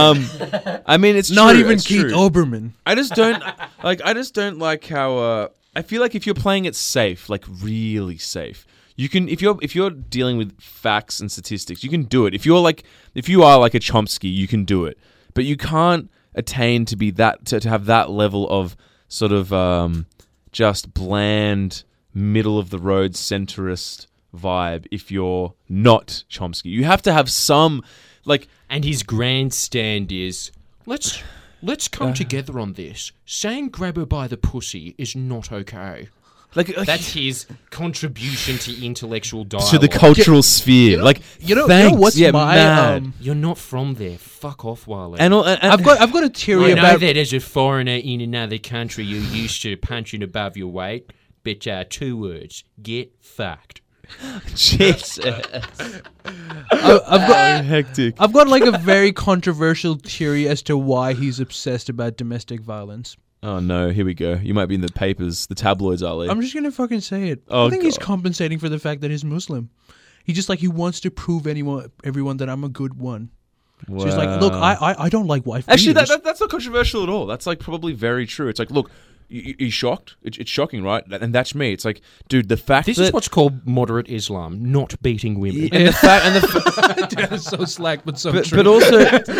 I mean, it's not true, even it's Keith true. Olbermann. I just don't like. I just don't like how I feel like if you're playing it safe, like really safe, you can. If you're dealing with facts and statistics, you can do it. If you are like a Chomsky, you can do it. But you can't attain to be that to have that level of sort of just bland, middle of the road centrist vibe. If you're not Chomsky, you have to have some like. And his grandstand is let's come together on this. Saying grab her by the pussy is not okay. Like That's his contribution to intellectual dialogue. to the cultural sphere. You know thanks. what's Yeah, my mad. You're not from there. Fuck off, Wale. And I've got a theory I know about that as a foreigner in another country, you're used to punching above your weight. But 2 words: get fucked. Jesus. I've got hectic. I've got like a very controversial theory as to why he's obsessed about domestic violence. Oh no, here we go. You might be in the papers, the tabloids, Ali. I'm just gonna fucking say it. Oh, I think he's God. compensating for the fact that he's Muslim. He just he wants to prove everyone that I'm a good one. So he's like, look, I don't like wife Actually, beaters. that's not controversial at all. That's like probably very true. It's like, look, he's shocked. It's shocking, right? And that's me. It's like, dude, the fact This that is what's called moderate Islam, not beating women. and the fact and the That's so slack, but so but, true. but also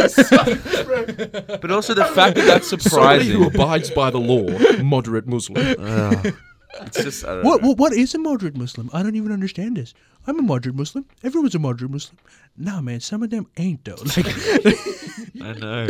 but also the fact that that's Somebody who surprising. abides by the law, moderate Muslim. It's just I don't know. What is a moderate Muslim? I don't even understand this. I'm a moderate Muslim. Everyone's a moderate Muslim. Nah, man, some of them ain't though. I know.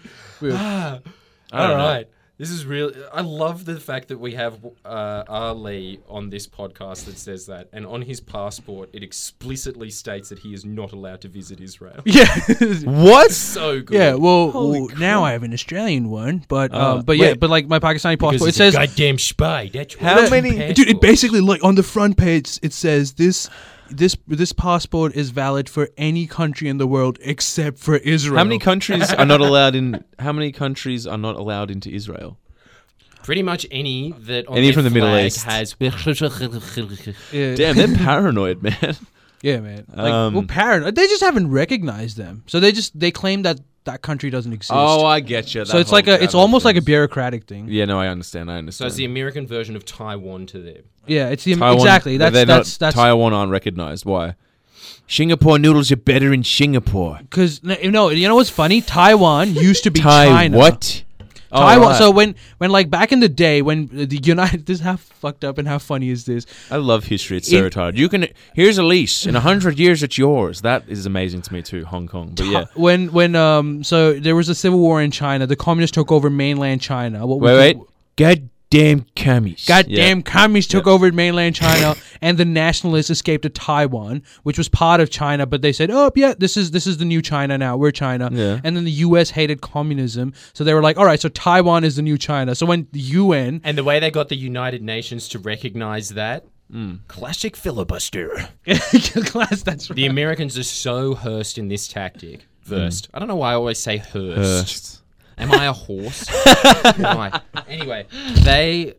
All right. This is real. I love the fact that we have Ali on this podcast that says that, and on his passport it explicitly states that he is not allowed to visit Israel. Yeah. What? So good. Yeah, well, Holy now I have an Australian one, but wait. but like my Pakistani Because passport, it he's says, a goddamn spy. That's How what many- passport. dude, it basically like on the front page it says this passport is valid for any country in the world except for Israel. How many countries are not allowed in? How many countries are not allowed into Israel? Pretty much any that on Any their from the Middle flag East. has. Yeah. Damn, they're paranoid, man. Yeah, man. Like, paranoid. They just haven't recognized them, so they claim that country doesn't exist. Oh, I get you. so it's like it's almost like a bureaucratic thing. Yeah, no, I understand. So it's the American version of Taiwan to them. Yeah, it's the Taiwan, exactly. That's Taiwan aren't recognized. Why? Singapore noodles are better in Singapore. because you know what's funny? Taiwan used to be China. What? Taiwan. right. So when like back in the day when the United, this is how fucked up and how funny is this? I love history. It's so retarded. You can. Here's a lease. In 100 years, it's yours. That is amazing to me too. Hong Kong. But yeah. When so there was a civil war in China. The communists took over mainland China. Wait. Goddamn commies. Goddamn commies took over mainland China, and the nationalists escaped to Taiwan, which was part of China. But they said, "Oh, yeah, this is the new China now. We're China." Yeah. And then the U.S. hated communism, so they were like, "All right, so Taiwan is the new China." So when the UN, And the way they got the United Nations to recognize that, classic filibuster. class, that's right. The Americans are so hearsed in this tactic. Versed. I don't know why I always say hearsed. Am I a horse? Why? Anyway, they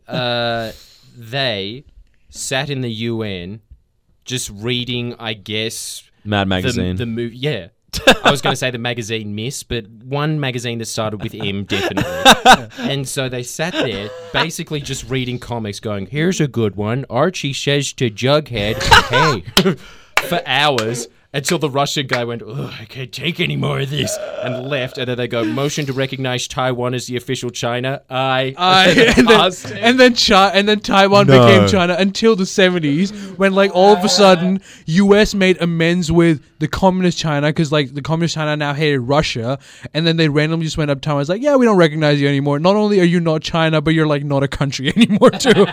sat in the UN just reading, I guess, Mad Magazine. the movie. Yeah. I was going to say the magazine Miss, but one magazine that started with M, definitely. And so they sat there basically just reading comics going, here's a good one. Archie says to Jughead, hey, for hours. Until the Russian guy went, I can't take any more of this, and left. And then they go, motion to recognize Taiwan as the official China. and then Taiwan became China until the 70s when like all of a sudden US made amends with the communist China because like the communist China now hated Russia, and then they randomly just went up to Taiwan. It's like, yeah, we don't recognize you anymore. Not only are you not China, but you're like not a country anymore too.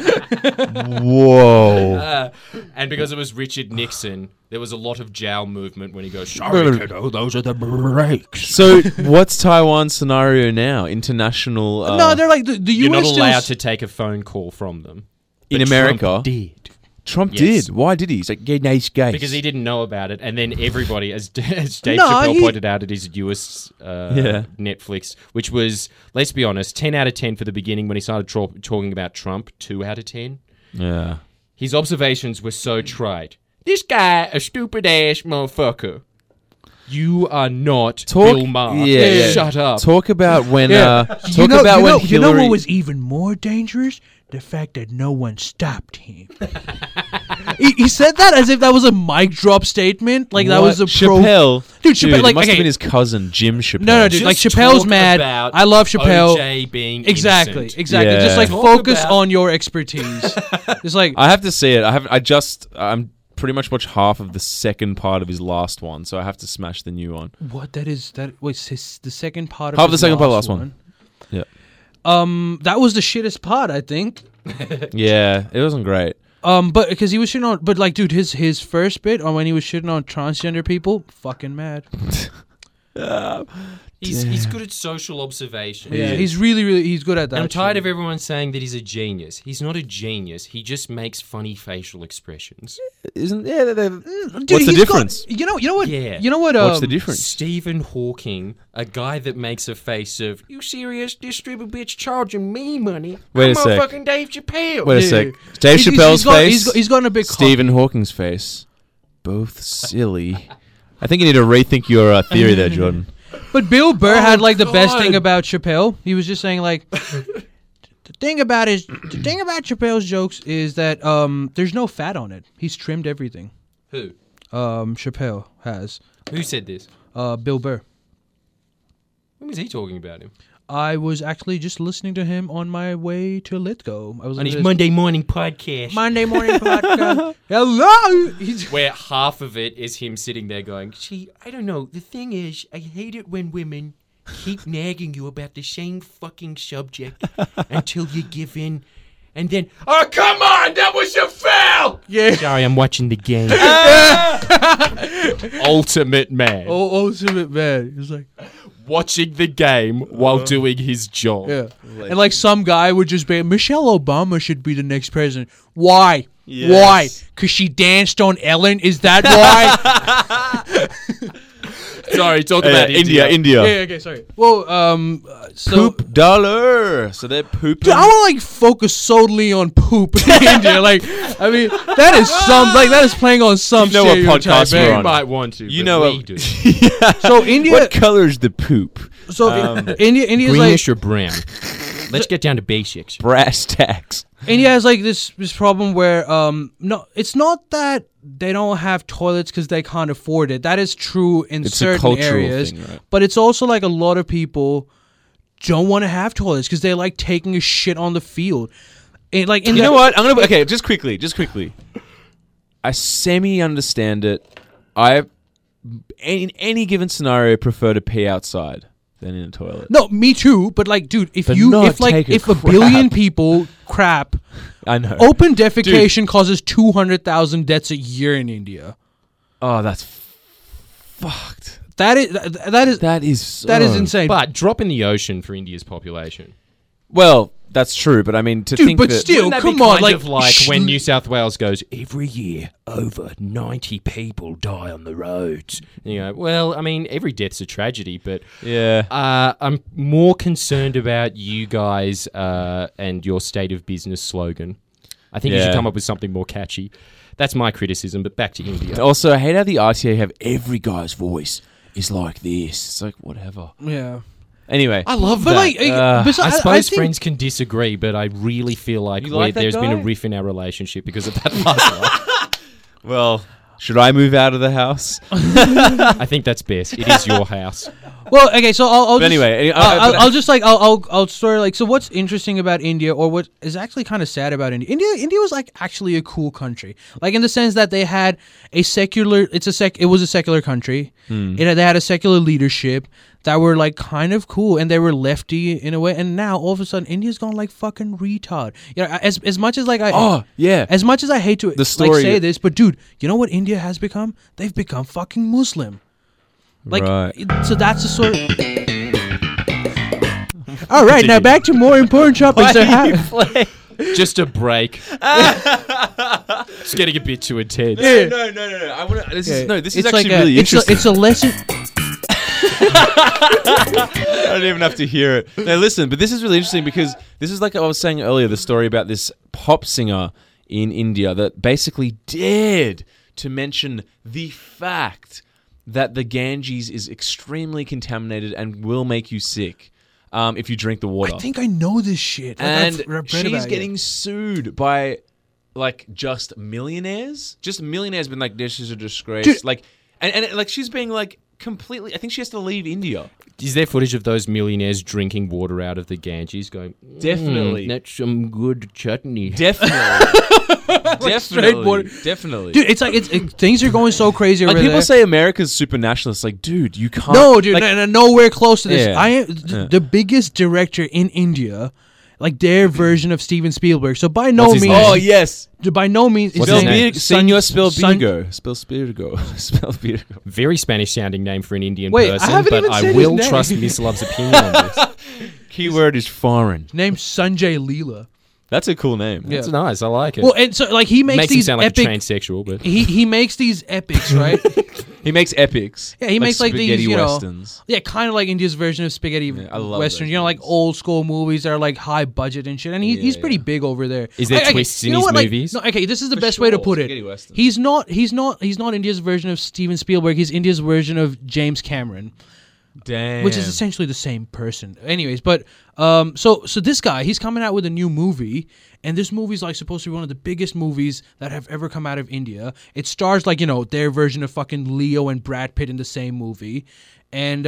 Whoa. And because it was Richard Nixon, there was a lot of jowl movement when he goes, sorry, kiddo, those are the breaks. So what's Taiwan's scenario now? International. No, they're like the US. You're not still allowed to take a phone call from them. in But America. Trump did. Trump Yes. did. Why did he? He's like, yeah, nice guys. Because he didn't know about it, and then everybody, as Dave No, Chappelle pointed out at his US Yeah. Netflix, which was, let's be honest, 10 out of 10 for the beginning when he started talking about Trump, 2 out of 10. Yeah. His observations were so trite. This guy, a stupid ass motherfucker. You are not Bill Maher. Yeah. Shut up. Talk about when. Yeah. Talk about when Hillary. You know what was even more dangerous? the fact that no one stopped him. he said that as if that was a mic drop statement. Like that was a Chappelle. Dude, Chappelle, like, it must okay. have been his cousin Jim Chappelle. No, dude, like Just Chappelle's talk mad. about I love Chappelle. OJ being Exactly. innocent. Yeah. Just like Talk focus about- on your expertise. It's like I have to see it. I'm pretty much watched half of the second part of his last one, so I have to smash the new one. what that is. That was the second part of Half the his second part of the last last one. Yeah. That was the shittest part, I think. Yeah, it wasn't great. But because he was shitting on, but like, dude, his first bit on when he was shitting on transgender people, fucking mad. He's good at social observation. Yeah, he's really he's good at that. And I'm tired shit. of everyone saying that he's a genius. He's not a genius. He just makes funny facial expressions. Isn't yeah? Dude, What's the he's got- difference? you know what? Yeah. You know what? What's the difference? Stephen Hawking, a guy that makes a face of, you serious? This stupid bitch charging me money? Wait a I'm sec. fucking Dave Chappelle. Wait a Yeah. sec. Dave Chappelle's face. He's got a big. Stephen Hawking's face. Both silly. I think you need to rethink your theory there, Jordan. But Bill Burr had like the best God. thing about Chappelle. He was just saying like, the thing about Chappelle's jokes is that there's no fat on it. He's trimmed everything. Who? Chappelle has. Who said this? Bill Burr. When was he talking about him? I was actually just listening to him on my way to Litgo. I was On his listening to Monday morning podcast. Monday morning podcast. Hello. Where half of it is him sitting there going, see, I don't know. The thing is, I hate it when women keep nagging you about the same fucking subject until you give in. And then, oh, come on, that was a foul! Yeah. Sorry, I'm watching the game. Ultimate man. Ultimate man. He's like, Watching the game while doing his job. yeah. And like some guy would just be, Michelle Obama should be the next president. Why? Yes. Why? Because she danced on Ellen? Is that why? Sorry, talk about India. Yeah, okay, sorry. Well, so Poop dollar. So they're pooping. dude, I want to like focus solely on poop in India. Like, I mean, that is playing on some You know what stereotype, podcast man. we're You on. might want to. You but know we what- do. So India, What color is the poop? India's Greenish like or brown? Let's get down to basics. Brass tacks. India has like this problem where no, it's not that they don't have toilets because they can't afford it. That is true in It's a certain cultural areas, thing, right? but it's also like a lot of people don't want to have toilets because they like taking a shit on the field. And like in You the- know what? Okay, just quickly. I semi-understand it. In any given scenario, prefer to pee outside than in a toilet. No, me too. But like, dude, if But you not if like take a if a crap. billion people crap, I know. open defecation causes 200,000 deaths a year in India. Oh, that's fucked. That is That is insane. But drop in the ocean for India's population. Well, that's true, but I mean to Dude, think but that still- Wouldn't that come be on, kind like, of like when New South Wales goes, every year over 90 people die on the roads. And you go, well, I mean, every death's a tragedy, but yeah. I'm more concerned about you guys and your state of business slogan. I think you Yeah. should come up with something more catchy. That's my criticism, but back to India. Also, I hate how the RTA have every guy's voice is like this. It's like whatever. yeah. Anyway, I love But that. like, I suppose think- friends can disagree, but I really feel like, You like that there's been a guy? riff in our relationship because of that last line. well, should I move out of the house? I think that's best. It is your house. Well, okay, so I'll But just, anyway, I'll just like I'll story like, so what's interesting about India, or what is actually kind of sad about India? India was like actually a cool country, like in the sense that they had a secular. It was a secular country. They had a secular leadership that were like kind of cool, and they were lefty in a way. And now all of a sudden, India's gone like fucking retard. You know, as much as like as much as I hate to The story- like say this, but dude, you know what India has become? They've become fucking Muslim. Like, Right. so that's the sort of. All right, now back to more important topics that happen. Just a break. It's getting a bit too intense. Yeah. No. I want to. This is It's actually like really interesting. It's a lesson. I don't even have to hear it. No, listen, but this is really interesting because this is like I was saying earlier, the story about this pop singer in India that basically dared to mention the fact that the Ganges is extremely contaminated and will make you sick. if you drink the water. I think I know this shit. Like, And I've read she's about it. getting sued by like just millionaires. Just millionaires been like, this is a disgrace. Dude. Like, and like she's being like completely. I think she has to leave India. Is there footage of those millionaires drinking water out of the Ganges going, Definitely. that's some good chutney. Definitely, straight water. definitely. Dude, it's like things are going so crazy Like over people there. say America's super nationalist. Like, dude, you can't. No, dude, like, nowhere close to this. Yeah. I am the biggest director in India, like their version of Steven Spielberg. So by no What's his means, name? Oh yes. by no means, What's it's his not- name? Senor Son- Spielbergo. Spielbergo. Very Spanish sounding name for an Indian Wait, I person, haven't but even I said his will name. trust Miss Love's opinion on this. Keyword is foreign. named Sanjay Leela. That's a cool name. Yeah. That's nice. I like it. Well, and so like he makes Makes him these sound like epic. a transsexual, but he makes these epics, right? He makes epics. Yeah, he makes like these, spaghetti you know, westerns. yeah, kind of like India's version of spaghetti I love western. those You know, like movies. old school movies that are like high budget and shit. And he's pretty Yeah. big over there. Is there Okay, twists you in know his what, like- movies? no, okay, this is the For best way to sure, put spaghetti it. western. He's not India's version of Steven Spielberg. He's India's version of James Cameron, Damn. which is essentially the same person. Anyways, but so this guy, he's coming out with a new movie, and this movie's like supposed to be one of the biggest movies that have ever come out of India. It stars like, you know, their version of fucking Leo and Brad Pitt in the same movie, and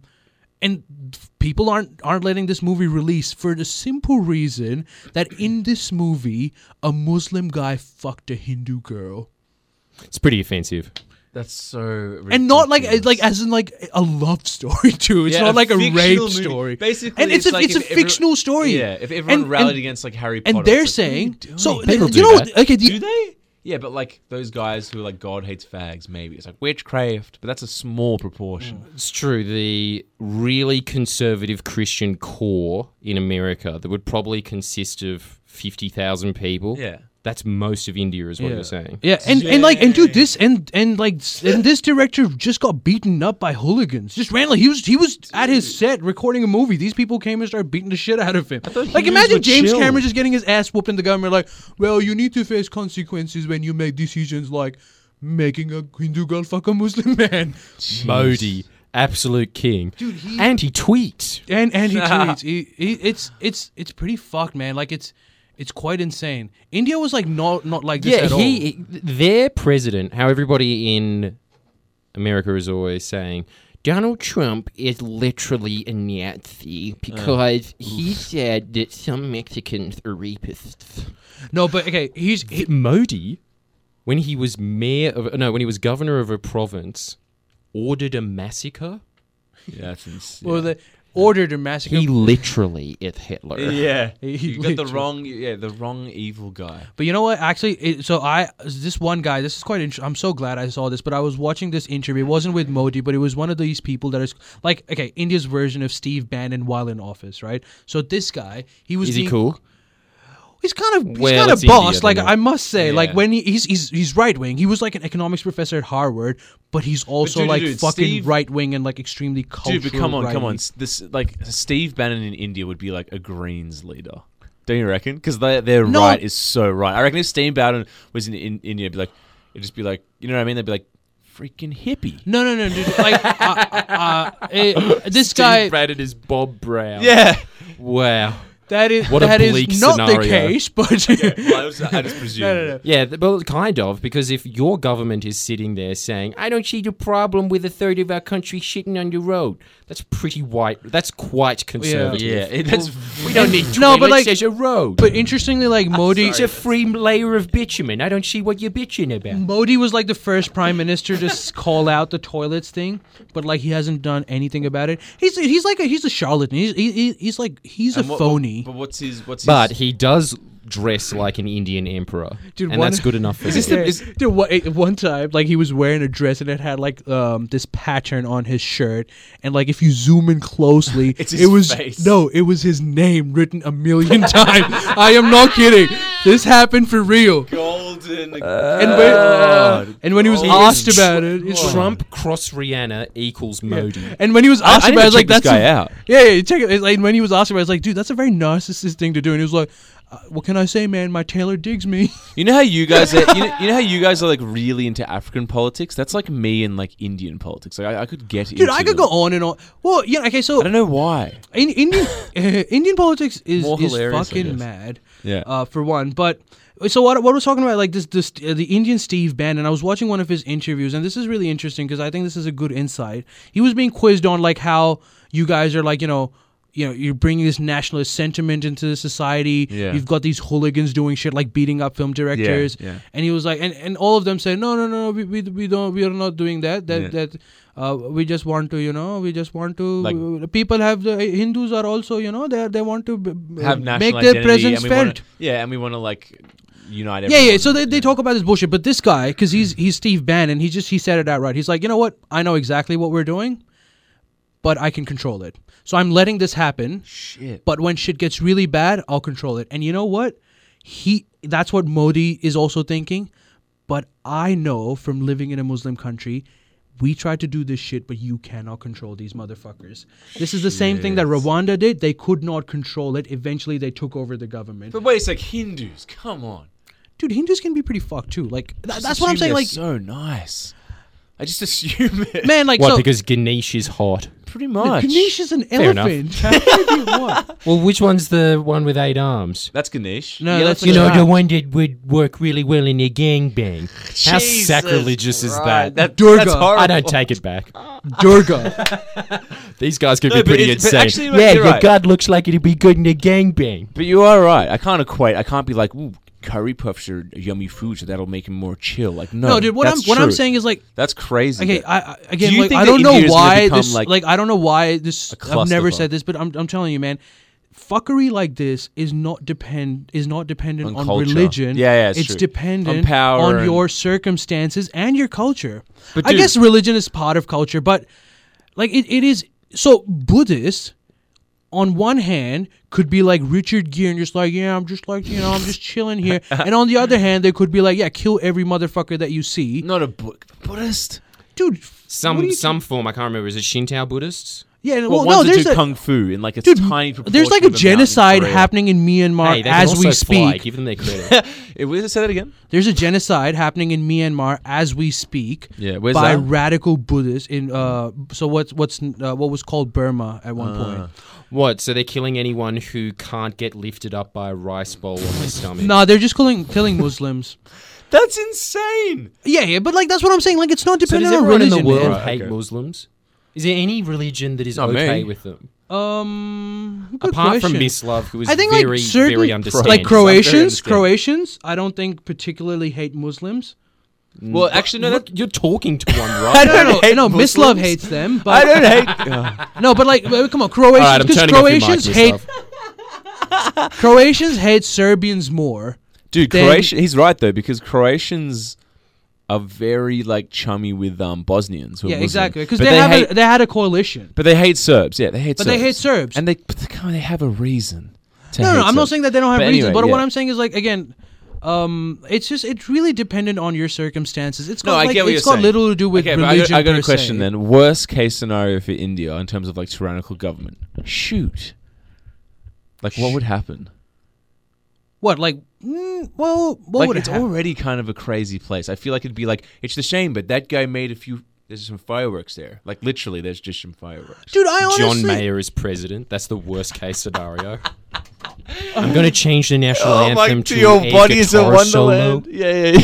people aren't letting this movie release for the simple reason that in this movie a Muslim guy fucked a Hindu girl. it's pretty offensive. That's so ridiculous. And not like as in like a love story too. It's Yeah, not like a fictional rape movie. story. Basically, and it's like a if everyone- fictional story. Yeah, if everyone And- rallied and- against like Harry Potter, And they're it's like, saying what are you so. doing? People You do know, that. okay, Do they? Yeah, but like those guys who are like God hates fags, maybe it's like witchcraft, but that's a small proportion. It's true. The really conservative Christian core in America that would probably consist of 50,000 people. Yeah. That's most of India, is what Yeah. you're saying. Yeah, and like and dude, this and this director just got beaten up by hooligans. Just randomly, he was at his set recording a movie. These people came and started beating the shit out of him. Like Hindus imagine were James chill. Cameron just getting his ass whooped in the government. Like, well, you need to face consequences when you make decisions like making a Hindu girl fuck a Muslim man. Modi, absolute king. Dude, he- and he tweets. And he tweets. It's pretty fucked, man. Like it's quite insane. India was like not like this at all. Their president, how everybody in America is always saying, Donald Trump is literally a Nazi because he said that some Mexicans are rapists. No, but okay, Modi, when he was when he was governor of a province, ordered a massacre. Yeah, that's insane. well, the ordered a massacre. He literally is Hitler. Yeah, He you got the literally- wrong evil guy. But you know what? Actually, this one guy. This is quite interesting. I'm so glad I saw this. But I was watching this interview. It wasn't with Modi, but it was one of these people that is like, okay, India's version of Steve Bannon while in office, right? So this guy, he was. Is he being- cool? He's kind of Well, it's boss. India, Like isn't it? I must say, like Yeah. when he's right wing. He was like an economics professor at Harvard, but he's also dude, fucking Steve- right wing and like extremely cultural. Dude, but come on. right-wing. This like Steve Bannon in India would be like a Greens leader. Don't you reckon? Because their No. right is so right. I reckon if Steve Bannon was in India, it'd just be like, you know what I mean? They'd be like, freaking hippie. No, dude. Like this guy. Bannon is Bob Brown. Yeah. Wow. That is What a that is bleak not the scenario. case, but Well, I just presume. no. Yeah, well, kind of, because if your government is sitting there saying, I don't see the problem with a third of our country shitting on the road, that's pretty white. That's quite conservative. Yeah, that's We don't need toilets, No, but like- there's a road. But interestingly, like Modi, it's a free layer of bitumen. I don't see what you're bitching about. Modi was like the first prime minister to call out the toilets thing, but like he hasn't done anything about it. He's a charlatan. He's a phony. But what's his? But he does dress like an Indian emperor, Dude, and one- that's good enough for Is me. this the- Dude, one time, like he was wearing a dress and it had like this pattern on his shirt, and like if you zoom in closely, It's his it was face. no, it was his name written 1,000,000 times. I am not kidding. This happened for real. gold Golden. And when he was asked about it, it's Trump cross Rihanna equals Modi. and when he was asked about it, it's like this that's guy out. yeah, check it. It's like when he was asked about it, it's like, dude, that's a very narcissistic thing to do. And he was like, what can I say, man? My tailor digs me. You know how you guys are, you know how you guys are like really into African politics? That's like me and like Indian politics. Like I could get Dude, I could go on and on. Well, yeah, okay, so I don't know why. Indian politics is hilarious, I fucking guess. mad. Yeah. For one, but so what I was talking about, like this the Indian Steve Bannon. I was watching one of his interviews, and this is really interesting because I think this is a good insight. He was being quizzed on like how you guys are like you're bringing this nationalist sentiment into the society. Yeah. You've got these hooligans doing shit like beating up film directors. Yeah. And he was like, and all of them said, no, we don't, we are not doing that. We just want to, Like- people have the Hindus are also, they want to Have national make their identity, presence and we felt. and we want to like unite Yeah. everyone. So they talk about this bullshit, but this guy, because he's Steve Bannon, he said it outright. He's like, you know what? I know exactly what we're doing, but I can control it. So I'm letting this happen. Shit. But when shit gets really bad, I'll control it. And you know what? That's what Modi is also thinking. But I know from living in a Muslim country, we tried to do this shit, but you cannot control these motherfuckers. This is the same thing that Rwanda did. They could not control it. Eventually, they took over the government. But wait a sec, Hindus, come on. Dude, Hindus can be pretty fucked too. Like that's Just what I'm assume saying. they're Like, so nice. I just assume it. man, like What? so. Because Ganesh is hot. Pretty much. Ganesh is an Fair enough. elephant. How do you want? Well, which one's the one with 8 arms? That's Ganesh. No, The that's elephant's You know, right. the one that would work really well in a gangbang. How Jesus sacrilegious is Christ. that? Durga. That's horrible. I don't take it back. Durga. These guys could No, be but pretty it's- but insane. actually, mate, you're right. god looks like it'd be good in a gangbang. But you are right. I can't be like, ooh, curry puffs are yummy food, so that'll make him more chill. Like, no, No, dude. What I'm true. saying is like, That's crazy. okay, that- again, Do you like, think I that don't know India is gonna why become, this. like, Like, I don't know why this. a I've never clusterfuck? said this, but I'm telling you, man. Fuckery like this is not dependent On on culture. religion. Yeah, it's it's true. dependent On power on and- your circumstances and your culture. But I dude- guess religion is part of culture, but like it is. So Buddhists, on one hand, could be like Richard Gere and just like, yeah, I'm just like, I'm just chilling here. And on the other hand, they could be like, yeah, kill every motherfucker that you see. not a Buddhist. Dude, what are you Some form, I can't remember. Is it Shinto Buddhists? yeah, Well, well, no, ones that there's do a kung fu in like a dude, tiny proportion. there's like of a the genocide mountain happening in Myanmar Hey, they as can we also fly. speak. Give them their credit. Korea. Say that again. There's a genocide happening in Myanmar as we speak. Yeah, where's by that? radical Buddhists in so what was called Burma at one point. What? So they're killing anyone who can't get lifted up by a rice bowl on their stomach? No, they're just killing Muslims. That's insane. Yeah, but like that's what I'm saying. Like it's not So does dependent on everyone in religion, the world man. Right, hate okay. Muslims? Is there any religion that is Not okay me. with them? Good Apart from question. Miss Love, who is I think very, like certain very understanding. like Croatians, understanding. I don't think particularly hate Muslims. Well, actually, no. Look, you're talking to one, I right? don't know. No, Miss Love Muslims. hates them, I but don't hate. no, but like come on, Croatians, All right, I'm because turning off your mic, Croatians Miss hate Love. Croatians hate Serbians more. Dude, Then- Croatian. He's right though, because Croatians are very like chummy with Bosnians. Who are Yeah, Muslim. exactly. Because But they had a coalition. But they hate Serbs. Yeah, they hate. But Serbs. they hate Serbs. and they have a reason. To No, hate I'm not Serbs. saying that they don't have But reason. anyway, But what yeah. I'm saying is like again, it's really dependent on your circumstances. It's got No, I like, get what it's you're got saying. little to do with Okay, but religion. I got per a question se. then. Worst case scenario for India in terms of like tyrannical government. Shoot. Like what would happen? What like? What Like would it's happen? already kind of a crazy place. I feel like it'd be like it's the shame, but that guy made a few. There's some fireworks there. Like literally, there's just some fireworks. Dude, I honestly. John Mayer is president. That's the worst case scenario. I'm going to change the national Oh anthem to a guitar solo. Yeah.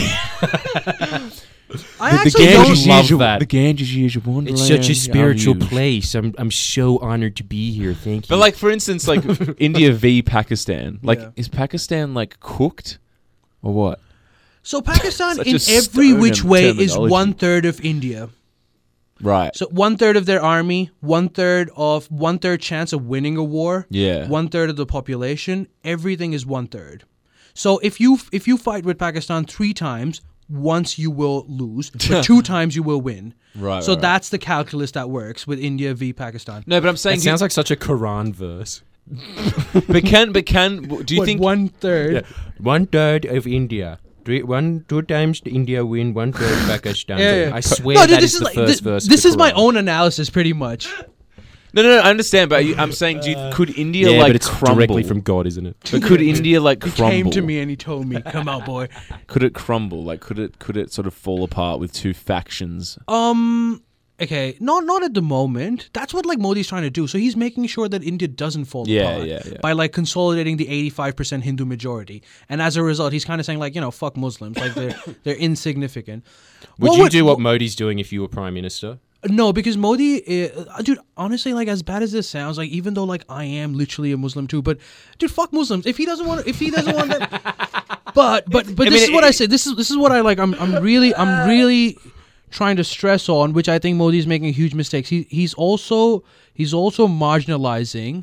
I actually Ganges don't. is love that. The Ganges is a wonderland. It's such a spiritual I'm used. place. I'm so honored to be here. Thank you. But like for instance, like India v Pakistan. Like Yeah. is Pakistan like cooked or what? So Pakistan, Such in a every stone which way, is terminology. 1/3 of India. Right. So 1/3 of their army, 1/3 chance of winning a war. Yeah. 1/3 of the population. Everything is 1/3. So if you fight with Pakistan 3 times, once you will lose, but 2 times you will win. Right. So right. that's the calculus that works with India v Pakistan. No, but I'm that saying sounds like such a Quran verse. but can do you think 1/3? 1/3 of India, Two times India win, 1/3 Pakistan. Yeah. I swear No, dude, that this is is the like first verse. this of is the my Quran. own analysis, pretty much. No, I understand, but I'm saying, could India Yeah, like but it's crumble? directly from God, isn't it? But could India like He crumble? came to me and he told me, "Come out, boy." Could it crumble? Like, could it sort of fall apart with two factions? Okay, not at the moment. That's what like Modi's trying to do. So he's making sure that India doesn't fall apart Yeah. by like consolidating the 85% Hindu majority. And as a result, he's kind of saying like, fuck Muslims, like they're insignificant. Would you do what Modi's doing if you were prime minister? No, because Modi, dude, honestly, like as bad as this sounds, like even though like I am literally a Muslim too, but dude, fuck Muslims. If he doesn't want that, but this is what I say. This is what I like. I'm really trying to stress on, which I think Modi's making huge mistakes. He's also marginalizing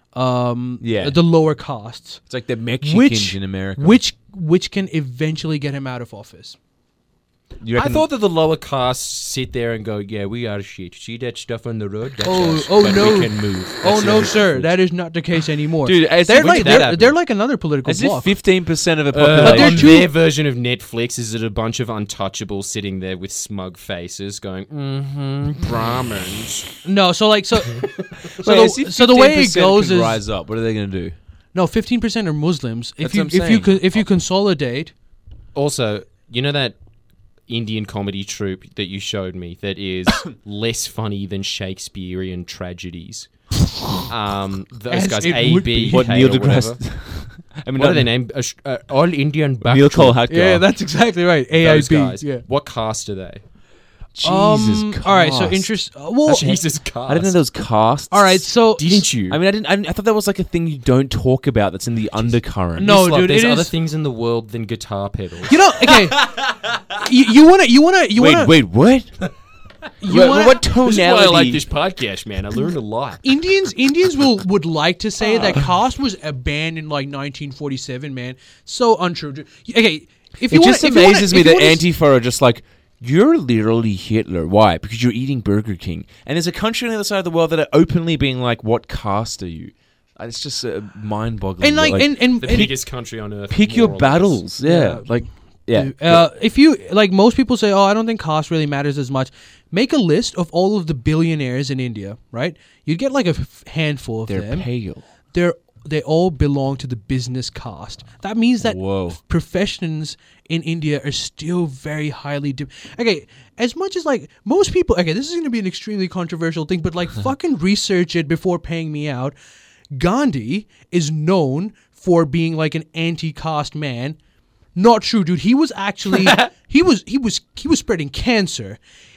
the lower castes, It's like the Mexicans in America. which can eventually get him out of office. You I reckon- thought that the lower castes sit there and go, yeah, we are shit. See that stuff on the road? That's Oh, us, oh, but no. we can move. Oh That's the no, only sir, difference. that is not the case anymore. Dude, as they're if- like that happen? they're like another political as if bloc. 15% of a they're population. On too- their version of Netflix, is it a bunch of untouchables sitting there with smug faces going, Brahmins. No, so Wait, as if the way it 15% goes can is rise up. What are they going to do? no, 15% are Muslims. That's what I'm If you consolidate, Also, you know that Indian comedy troupe that you showed me that is less funny than Shakespearean tragedies? Those As guys, it A, would B, be. What K, Neil or whatever. deGrasse? I mean, What are their names? All Indian back Neil troupe. Cole Hatkar. yeah, that's exactly right. Those AIB. guys. Yeah. What caste are they? Jesus. All right, so cast. interest. Well, Jesus cast. I didn't know there was casts. all right, so Didn't you? I mean, I thought that was like a thing you don't talk about. That's in the undercurrent. No, It's like dude, there's it other is- things in the world than guitar pedals. okay. you wanna Wait, what? What tonality? This is why I like this podcast, man. I learned a lot. Indians would like to say that caste was banned in like 1947, man. So untrue. Okay, if you It wanna, just if you wanna- amazes if me you that wanna- Antifa are just like, you're literally Hitler. Why? Because you're eating Burger King. And there's a country on the other side of the world that are openly being like, what caste are you? It's just mind-boggling. and like that, and The biggest country on earth. pick more your or less. battles. Yeah. Like, yeah. if you like, most people say, "Oh, I don't think cost really matters as much." Make a list of all of the billionaires in India, right? You'd get like a handful of They're them. pale. They all belong to the business caste. That means that Whoa. professions in India are still very highly. Okay, as much as like most people. Okay, this is going to be an extremely controversial thing, but like fucking research it before paying me out. Gandhi is known for being like an anti-caste man. Not true, dude. He was actually he was spreading cancer.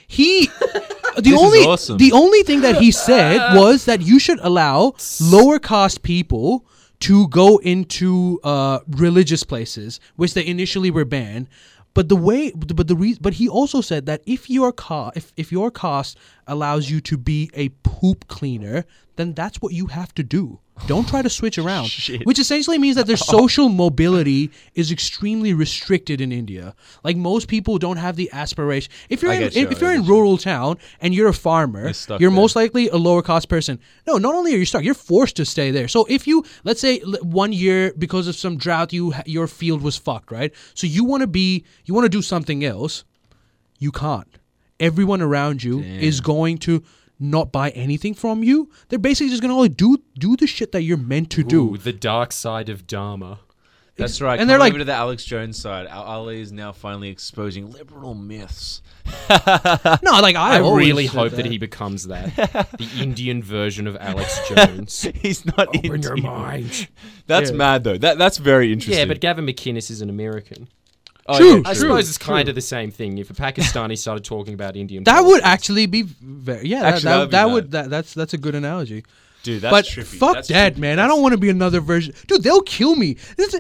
awesome. The only thing that he said was that you should allow lower caste people to go into religious places, which they initially were banned. But he also said that if your caste allows you to be a poop cleaner, then that's what you have to do. Don't try to switch around. Which essentially means that their social mobility is extremely restricted in India. Like most people don't have the aspiration. If you're in rural town and you're a farmer, stuck you're there. most likely a lower cost person. No, not only are you stuck, you're forced to stay there. So if you, let's say 1 year because of some drought, your field was fucked, right? So you want to do something else, you can't. Everyone around you is going to not buy anything from you. They're basically just going to only do the shit that you're meant to do. Ooh, the dark side of Dharma. That's right. And they're like- over to the Alex Jones side. Ali is now finally exposing liberal myths. No, like I always really said hope that he becomes that. The Indian version of Alex Jones. He's not Open your Indian. mind. That's Yeah. mad though. That's very interesting. Yeah, but Gavin McInnes is an American. Oh, True, yeah, I True, suppose it's kind of the same thing. If a Pakistani started talking about Indian That would politics. actually be very Actually, that would be that's a good analogy. dude, that's But trippy. fuck That's that, trippy. man. I don't want to be another version. Dude, they'll kill me.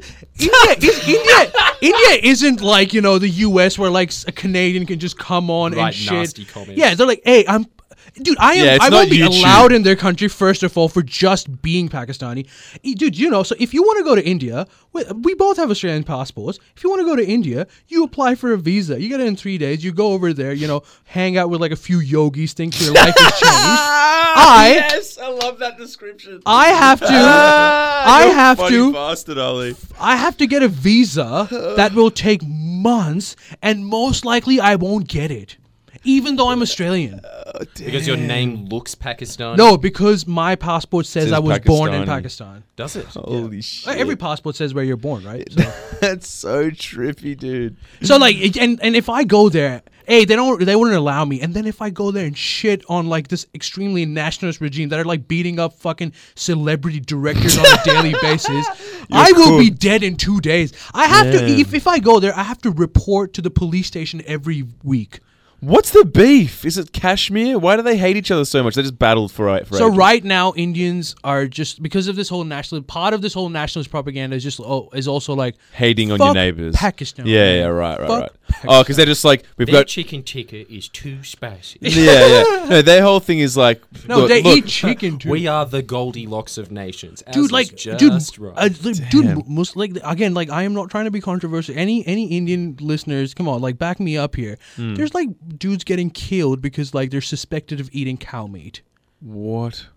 India isn't like, the US where like a Canadian can just come on Write and shit. nasty comments. Yeah, they're like, hey, Dude, I Yeah, it's am not only YouTube. allowed in their country, first of all, for just being Pakistani. Dude, so if you want to go to India, we both have Australian passports. If you want to go to India, you apply for a visa. You get it in 3 days. You go over there, hang out with like a few yogis, think your life has changed. Yes, I love that description. I have to. I have to. Bastard, Ali. I have to get a visa that will take months, and most likely I won't get it, even though I'm Australian. Because your name looks Pakistani? No, because my passport says I was born in Pakistani. Pakistan. Does it? Holy shit. Every passport says where you're born, right? So, That's so trippy, dude. so like, and if I go there, they wouldn't allow me. And then if I go there and shit on like this extremely nationalist regime that are like beating up fucking celebrity directors on a daily basis, I will be dead in 2 days. I have to, if I go there, I have to report to the police station every week. What's the beef? Is it Kashmir? Why do they hate each other so much? They just battled for So ages. right now, Indians are just, because of this whole part of this whole nationalist propaganda is just is also like hating on fuck your neighbors. Pakistan. Yeah, right. Fuck Oh, because they're just like, we've Their got... chicken tikka is too spicy. Yeah. No, their whole thing is like... No, look, they look, eat chicken too. We are the Goldilocks of nations. As Dude, is like, just right. Again, like, I am not trying to be controversial. Any Indian listeners, come on, like, back me up here. There's like dudes getting killed because like they're suspected of eating cow meat. What?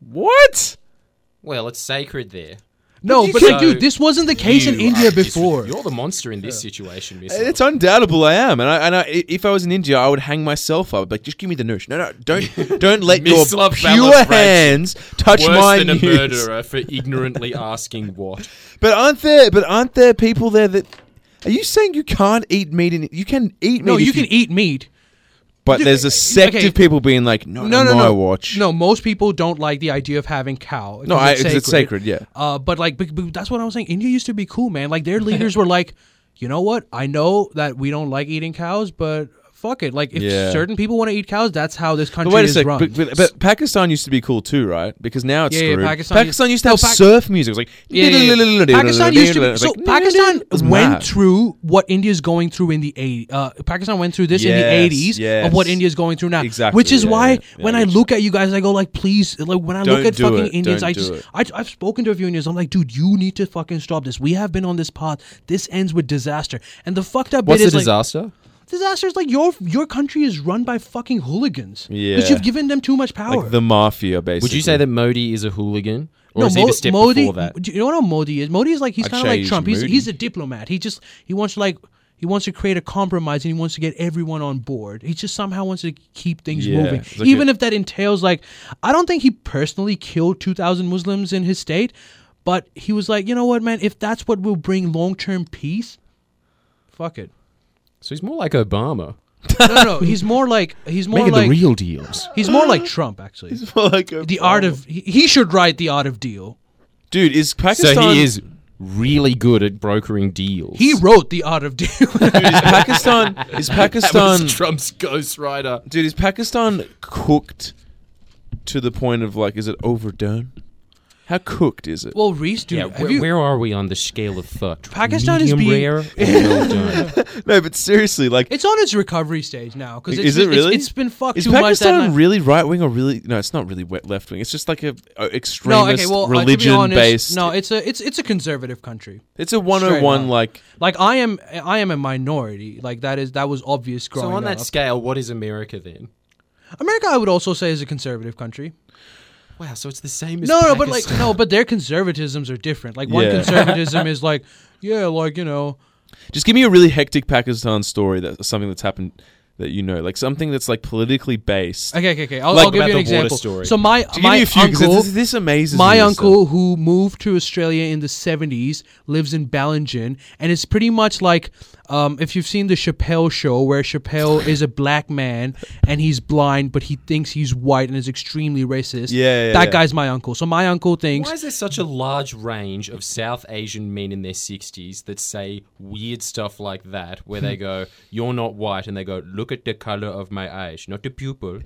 Well, it's sacred there. No, but like, dude, this wasn't the case in India before. You're the monster in this situation, mister. It's undoubtable I am, and I if I was in India, I would hang myself up. Like, just give me the noosh. No, don't let your Mislav pure Valafraj. hands touch Worse my than a noose. murderer for ignorantly asking what. But aren't there people there that? Are you saying you can't eat meat? You can eat meat. No, you if can eat meat. But there's a sect okay. of people being like, no, my watch. No, most people don't like the idea of having cow. No, it's sacred, yeah. But that's what I was saying. India used to be cool, man. Like, their leaders were like, you know what? I know that we don't like eating cows, but fuck it. Like, if certain people want to eat cows, that's how this country But wait a is sec, run. but Pakistan used to be cool too, right? Because now it's screwed. Pakistan used to have surf music. It was like Pakistan used to. It's So like, Pakistan it was went mad. through what India's going through in the 80s. Pakistan went through this in the 80s of what India's going through now. Exactly, Which is yeah, why yeah, when I I get look at you guys, I go like, please. Like when I look Don't at do fucking it. Indians, Don't I do just it. I've spoken to a few Indians. I'm like, dude, you need to fucking stop this. We have been on this path. This ends with disaster. And the fucked up What's bit the is like, disaster? disaster is like your country is run by fucking hooligans. Yeah. Because you've given them too much power. Like the mafia, basically. Would you say that Modi is a hooligan? Or No, is he the step Modi. before that? Do you know what Modi is? Modi is like, he's I'd kind of say like he's Trump. moody. He's a diplomat. He wants to create a compromise, and he wants to get everyone on board. He just somehow wants to keep things moving, it's like even if that entails like, I don't think he personally killed 2,000 Muslims in his state, but he was like, you know what, man, if that's what will bring long-term peace, fuck it. So he's more like Obama. No, he's more like real deals. he's more like Trump actually. It's more like The art of he should write the art of deal. Dude, is Pakistan... So he is really good at brokering deals. He wrote the art of deal. Dude, is That Pakistan... was Trump's ghostwriter. Dude, is Pakistan cooked to the point of like, is it overdone? How cooked is it? Well, Reese, dude, Yeah, have you, where are we on the scale of thought? Pakistan is Medium being- rare or well done? No, but seriously, like, it's on its recovery stage now because Is it really? it's been fucked is too much. Pakistan really right wing or really? No, it's not really left wing. It's just like a extremist to be religion honest, based. No, it's a conservative country. It's a 101 up. like. Like I am a minority. Like that was obvious growing So on up. that scale, what is America then? America, I would also say, is a conservative country. Wow, so it's the same as No, but Pakistan. but their conservatisms are different. Like one Yeah. conservatism is like, yeah, like, you know. Just give me a really hectic Pakistan story that's something that's happened that you know, like something that's like politically based. Okay. I'll Like give about you an the water example. story. So my Give me a few, 'cause uncle. this amazes My me. uncle, who moved to Australia in the 70s, lives in Ballingen, and it's pretty much like if you've seen the Chappelle show, where Chappelle is a black man and he's blind, but he thinks he's white and is extremely racist. Yeah, that yeah. guy's my uncle. So my uncle thinks. Why is there such a large range of South Asian men in their 60s that say weird stuff like that, where they go, "You're not white," and they go, "Look at the color of my eyes, not the pupil."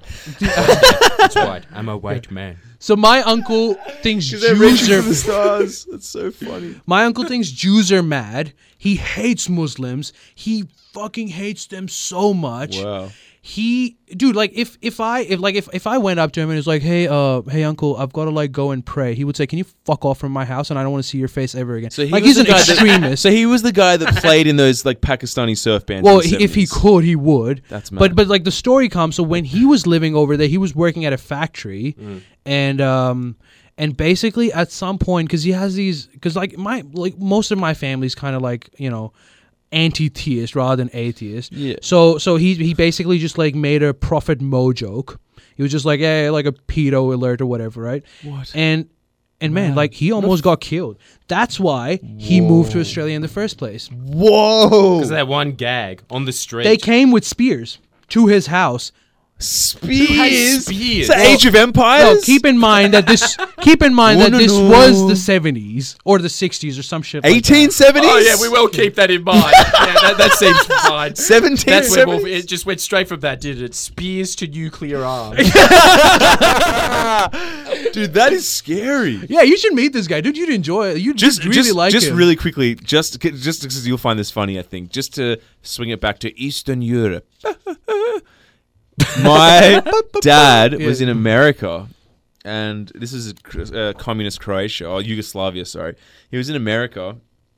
It's white. I'm a white man. So my uncle thinks They're reaching Jews for the are. stars. That's so funny. My uncle thinks Jews are mad. He hates Muslims. He fucking hates them so much. Wow. Dude, like if I went up to him and was like, hey uncle, I've got to like go and pray, he would say, can you fuck off from my house, and I don't want to see your face ever again. So like was he's an the guy that- extremist. So he was the guy that played in those like Pakistani surf bands. Well, in the if he 70s. could, he would. That's mad. But like the story comes. So when he was living over there, he was working at a factory, and basically at some point, because he has these, because like most of my family's kind of like, you know, anti-theist rather than atheist. Yeah. So he basically just like made a Prophet Mo joke. He was just like, hey, like a pedo alert or whatever, right? What? And man, like he almost got killed. That's why he moved to Australia in the first place. Whoa! Because of that one gag on the street. They came with spears to his house. Spears. Spears? It's the Age of Empires. No, keep in mind that this was the 70s or the 60s or some shit. Like that. 1870s. Oh yeah, we will keep that in mind. Yeah, that seems fine. 1770s. That's where it just went straight from that, did it? Spears to nuclear arms. Dude, that is scary. Yeah, you should meet this guy, dude. You'd enjoy it. You'd Just really like just him. really quickly, just because you'll find this funny, I think. Just to swing it back to Eastern Europe. My dad was in America, and this is communist Croatia or Yugoslavia. Sorry, he was in America,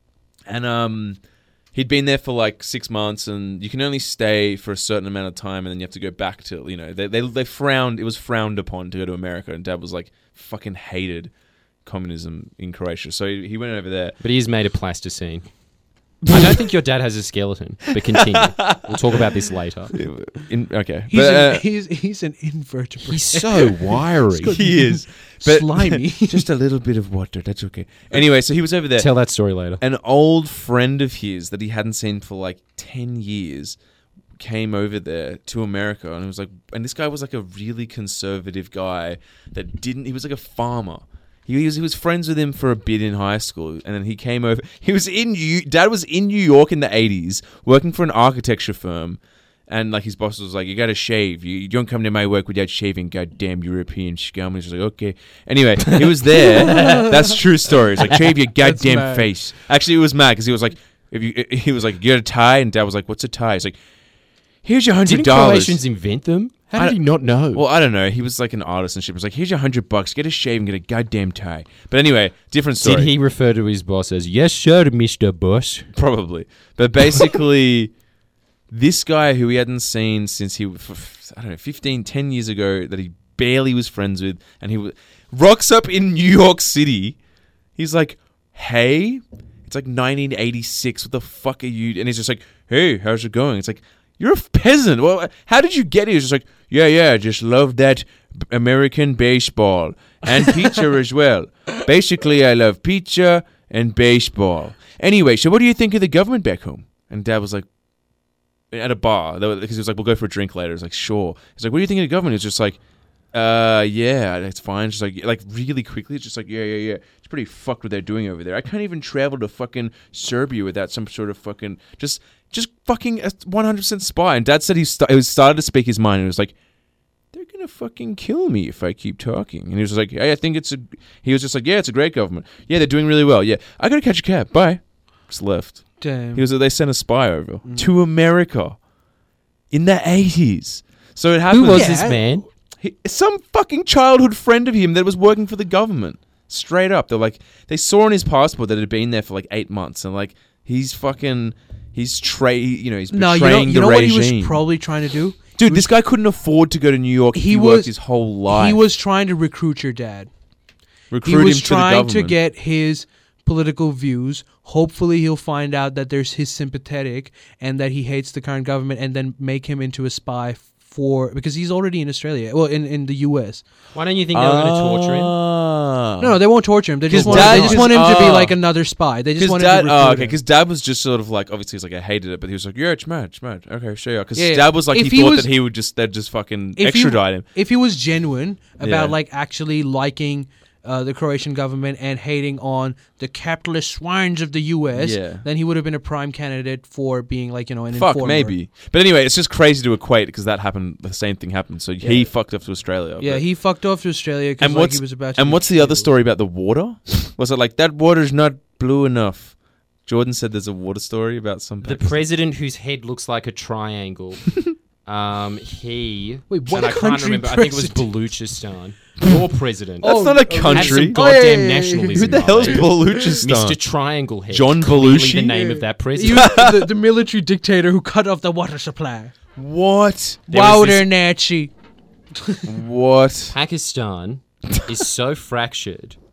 and he'd been there for like 6 months, and you can only stay for a certain amount of time, and then you have to go back to they frowned. It was frowned upon to go to America, and Dad was like fucking hated communism in Croatia, so he went over there. But he's made a plasticine. I don't think your dad has a skeleton, but continue. We'll talk about this later. Okay, He's an invertebrate. He's so wiry. he is, but slimy. just a little bit of water. That's okay. Anyway, so he was over there. Tell that story later. An old friend of his that he hadn't seen for like 10 years came over there to America, and it was like, and this guy was like a really conservative guy he was like a farmer. He was friends with him for a bit in high school, and then he came over. Dad was in New York in the 80s, working for an architecture firm, and like his boss was like, "You got to shave. You don't come to my work without shaving, goddamn European scum." And he's like, "Okay." Anyway, he was there. That's a true story. It's like, shave your goddamn face. Actually, it was mad because he was like, he was like, "You got a tie?" And Dad was like, "What's a tie?" He's like, "Here's your $100." Didn't Croatians invent them? How did he not know? Well, I don't know. He was like an artist and shit. He was like, "Here's your $100. Get a shave and get a goddamn tie." But anyway, different story. Did he refer to his boss as, "Yes, sir, Mr. Bush"? Probably. But basically, this guy who he hadn't seen since I don't know, 10 years ago, that he barely was friends with, and he rocks up in New York City. He's like, "Hey," it's like 1986. What the fuck are you? And he's just like, "Hey, how's it going?" It's like, "You're a peasant. Well, how did you get here?" He's just like, yeah, just love that American baseball and pizza as well. Basically, I love pizza and baseball. Anyway, so what do you think of the government back home? And Dad was like, at a bar, because he was like, "We'll go for a drink later." He's like, "Sure." He's like, "What do you think of the government?" He's just like, yeah, that's fine. Just like really quickly, it's just like, yeah. It's pretty fucked what they're doing over there. I can't even travel to fucking Serbia without some sort of fucking just fucking a 100% spy. And Dad said he started to speak his mind, and he was like, "They're gonna fucking kill me if I keep talking." And he was just like, "Hey, I think he was just like, yeah, it's a great government. Yeah, they're doing really well. Yeah, I gotta catch a cab. Bye." Just left. Damn. He was like, they sent a spy over to America in the 80s. So it happened. Who was this man? Some fucking childhood friend of him that was working for the government. Straight up. They saw on his passport that it had been there for like 8 months, and like he's betraying you know the what regime. he was probably trying to do? Dude, this guy couldn't afford to go to New York. He worked his whole life. He was trying to recruit your dad. Recruit He was him to the trying government. to get his political views. Hopefully he'll find out that he's sympathetic and that he hates the current government, and then make him into a spy because he's already in Australia. Well, in the US. Why don't you think they were going to torture him? No, they won't torture him. They just want him to be like another spy. They just want him to recruit him. Because Dad was just sort of like, obviously he's like, I hated it, but he was like, yeah, it's mad. Okay, sure. Because Yeah. Dad was like, If he he thought was- that they'd just fucking If he- extradite him. If he was genuine about Yeah. like actually liking the Croatian government and hating on the capitalist swines of the US, Yeah. then he would have been a prime candidate for being like, an Fuck, informer. maybe. But anyway, it's just crazy to equate because that happened. The same thing happened. So he fucked off to Australia. Yeah, but- he fucked off to Australia because he was about to. And what's the other story about the water? Was it like that water's not blue enough? Jordan said there's a water story about some. The president whose head looks like a triangle. He. Wait, what and I can't country remember. I think it was president? Baluchistan. Your president. That's not a Had country. some goddamn yeah. nationalism. Who the hell's behind it. Baluchistan? Mr. Triangle Head. John Clearly Belushi? the name of that He president. was the military dictator who cut off the water supply. What? There was Water this- Nazi. What? Pakistan is so fractured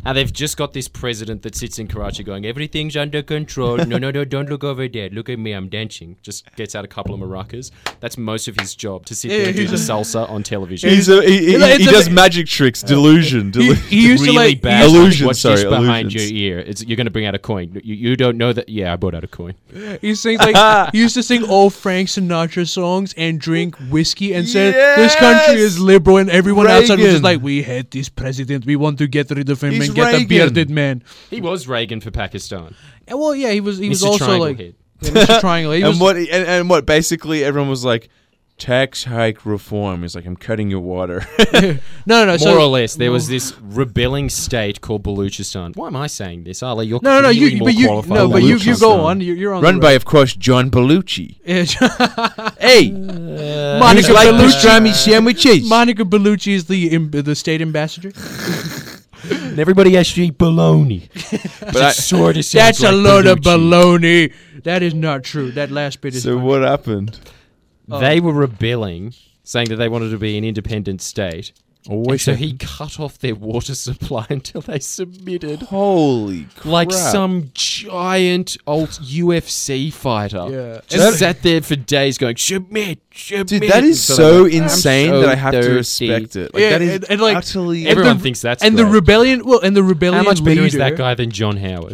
And they've just got this president that sits in Karachi going, everything's under control. No, don't look over there. Look at me, I'm dancing. Just gets out a couple of maracas. That's most of his job, to sit there and do the salsa on television. He does magic tricks, delusion. He used to really like bad. Illusion, What's sorry, just behind illusions. your ear? You're going to bring out a coin. You don't know that? Yeah, I brought out a coin. he sings like he used to sing old Frank Sinatra songs and drink whiskey and said this country is liberal, and everyone outside was just Reagan. like, we hate this president, we want to get rid of him He's and get a Reagan. bearded man. He was Reagan for Pakistan. And well, yeah, he was Mr. also Triangle like Head. yeah, Mr. Triangle. He was, And what basically everyone was like, tax hike reform. He's like, I'm cutting your water. no. More So or less, there was this rebelling state called Baluchistan. Why am I saying this, Ali? You're no. clearly You more but you qualified no, than but you Baluchistan. go on. You're on. Run the by, of course, John Bellucci. right. Hey, Monica like Bellucci. pastrami sandwiches. Monica Bellucci is the state ambassador. And everybody has to eat bologna. But sort of That's a load of baloney. That is not true. That last bit is. so funny. what happened? They were rebelling, saying that they wanted to be an independent state. And so he cut off their water supply until they submitted. Holy crap. Like some giant old UFC fighter. Yeah. Just sat there for days going, submit. Dude, that is So so they're like, insane "I'm so that I have to thirsty." respect it. Like, Yeah, that is and like, utterly... Everyone thinks that's and the great. rebellion. Well, and the rebellion How much better leader, is that guy than John Howard?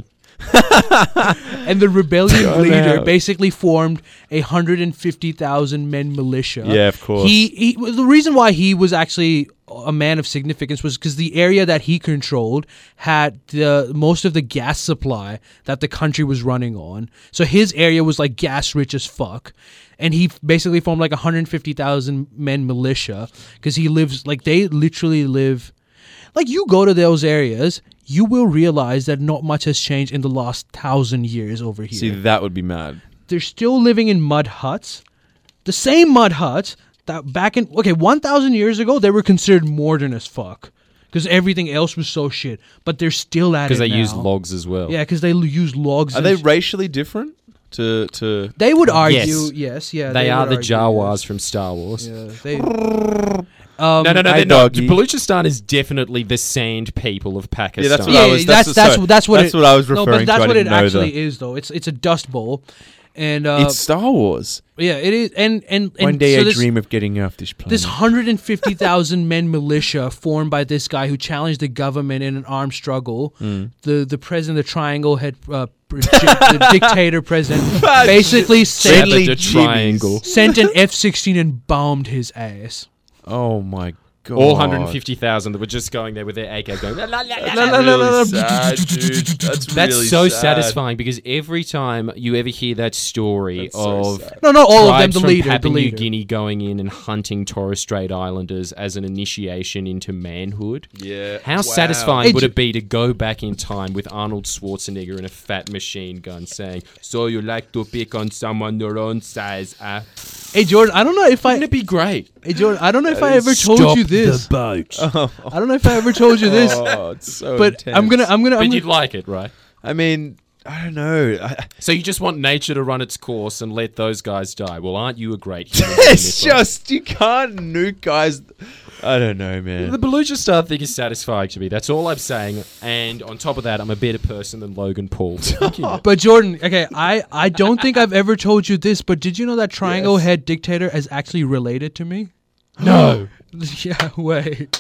And the rebellion John leader Howard. basically formed 150,000 men militia. Yeah, of course. He the reason why he was actually a man of significance was because the area that he controlled had the most of the gas supply that the country was running on. So his area was like gas rich as fuck. And he basically formed like 150,000 men militia because he lives like they literally live like you go to those areas, you will realize that not much has changed in the last 1,000 years over here. See, that would be mad. They're still living in mud huts. The same mud huts that back in 1,000 years ago they were considered modern as fuck because everything else was so shit. But they're still at it Because they now. use logs as well. Yeah, because they use logs. Are and they sh- racially different? To They would argue. Yes. Yes, yeah. They are would the argue, Jawas from Star Wars. yes. Yeah, they. No, Hey, they're not. doggy. Baluchistan is definitely the sand people of Pakistan. Yeah, that's what Yeah, I was. that's what I was referring No, but that's to. what I it didn't know actually that. is, though. It's a dust bowl, and It's Star Wars. yeah, it is. And One day so I this- dream of getting off this planet. This 150,000 men militia formed by this guy who challenged the government in an armed struggle. The president of the Triangle had the dictator president basically sent Friendly the triangle. an F-16 and bombed his ass. Oh my god! All 150,000 that were just going there with their AK going. "La, la, la, la, la." Really sad, dude. That's That's really so sad. satisfying because every time you ever hear that story That's so of sad. No, not all of them. tribes The from leader, Papua the New leader. Guinea going in and hunting Torres Strait Islanders as an initiation into manhood. Yeah. How Wow. satisfying Hey, would Ju- it be to go back in time with Arnold Schwarzenegger and a fat machine gun saying, "So you like to pick on someone your own size, ah?" Hey Jordan, I don't know if Wouldn't it be great? Hey Jordan, I don't know if I ever told you this. boat. I don't know if I ever told you this. Oh, it's so But intense. I'm gonna. But you'd like it, right? I mean, I don't know. So you just want nature to run its course and let those guys die. Well, aren't you a great human being? It's just you can't nuke guys. I don't know, man. The Baluchistan thing is satisfying to me. That's all I'm saying. And on top of that, I'm a better person than Logan Paul. Thank you. But Jordan, okay, I don't think I've ever told you this, but did you know that Triangle Yes. Head dictator is actually related to me? No. Yeah, wait.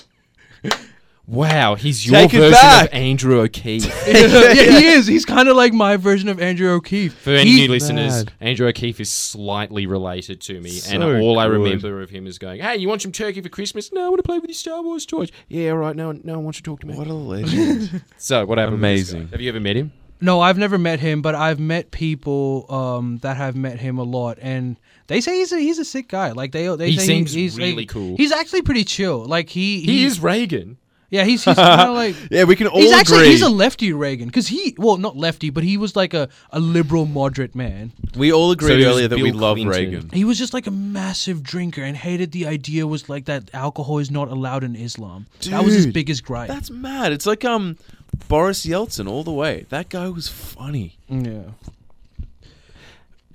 Wow, he's your Take it version back. of Andrew O'Keefe. Yeah, he is. He's kind of like my version of Andrew O'Keefe. For any He- new listeners, mad. Andrew O'Keefe is slightly related to me, and So all I good. remember of him is going, "Hey, you want some turkey for Christmas? No, I want to play with your Star Wars toys. Yeah, all right. No one wants to talk to me." What a legend. So, what happened? with this Amazing. guy? Have you ever met him? No, I've never met him, but I've met people that have met him a lot, and they say he's a sick guy. Like they He say seems he's really like, cool. He's actually pretty chill. Like He is Reagan. Yeah, he's kind of like. Yeah, we can all He's actually agree. he's a lefty Reagan because not lefty, but he was like a liberal moderate man. We all So agreed he was earlier that we Bill love Clinton. Reagan. He was just like a massive drinker and hated the idea was like that alcohol is not allowed in Islam. That was his Dude, biggest gripe. That's mad. It's like Boris Yeltsin all the way. That guy was funny. Yeah.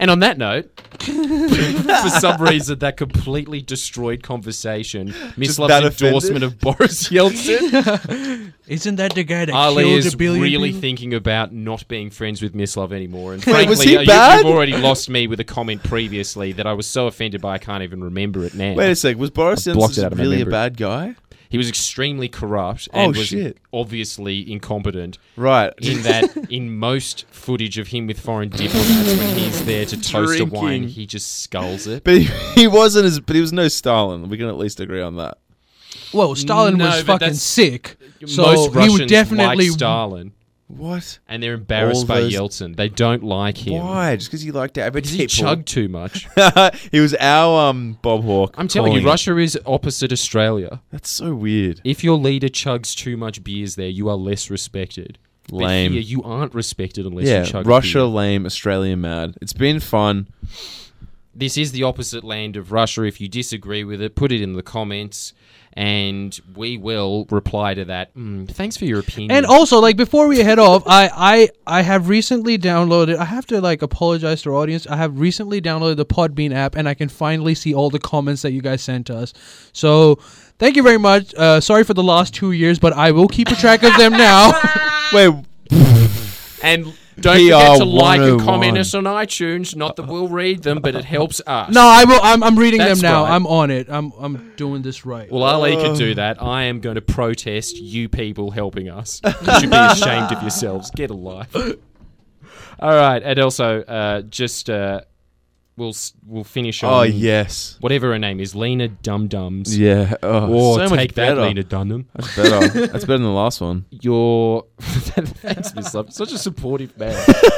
And on that note, for some reason, that completely destroyed conversation. Miss Love's that endorsement of Boris Yeltsin. Isn't that the guy that Ali killed is a billion really people? thinking about not being friends with Miss Love anymore. And Wait, frankly, was he you've bad? already lost me with a comment previously that I was so offended by I can't even remember it now. Wait a sec. Was Boris I blocked it Johnson out of my really a memory. bad guy? He was extremely corrupt and Oh, was shit. obviously incompetent. Right. In that, in most footage of him with foreign diplomats, when he's there to toast a wine, Drinking. he just skulls it. But he wasn't as. But he was no Stalin. We can at least agree on that. Well, Stalin No, was but fucking that's- sick. So most he Russians would definitely. like Stalin, What? and they're embarrassed All by those- Yeltsin. They don't like him. Why? Just because he liked to Because he advertise. chugged too much. He was our Bob Hawke. I'm telling you, calling it. Russia is opposite Australia. That's so weird. If your leader chugs too much beers there, you are less respected. Lame. But here, you aren't respected unless Yeah, you chug Russia beer. lame, Australia mad. It's been fun. This is the opposite land of Russia. If you disagree with it, put it in the comments, and we will reply to that. Thanks for your opinion. And also, like, before we head off, I have recently downloaded. I have to like apologize to our audience. I have recently downloaded the Podbean app, and I can finally see all the comments that you guys sent to us. So, thank you very much. Sorry for the last 2 years, but I will keep a track of them now. Wait, And don't PR forget to like and 101. comment us on iTunes. Not that we'll read them, but it helps us. No, I will. I'm reading That's them now. right. I'm on it. I'm doing this right. Well, Ali could do that. I am going to protest you people helping us. You should be ashamed of yourselves. Get a life. All right, and also we'll finish on. oh yes, Whatever her name is, Lena Dum Dums. yeah. Oh, Or so much take that, better. Lena Dunham. That's better. That's better than the last one. You're thanks, Miss Love. Such a supportive man.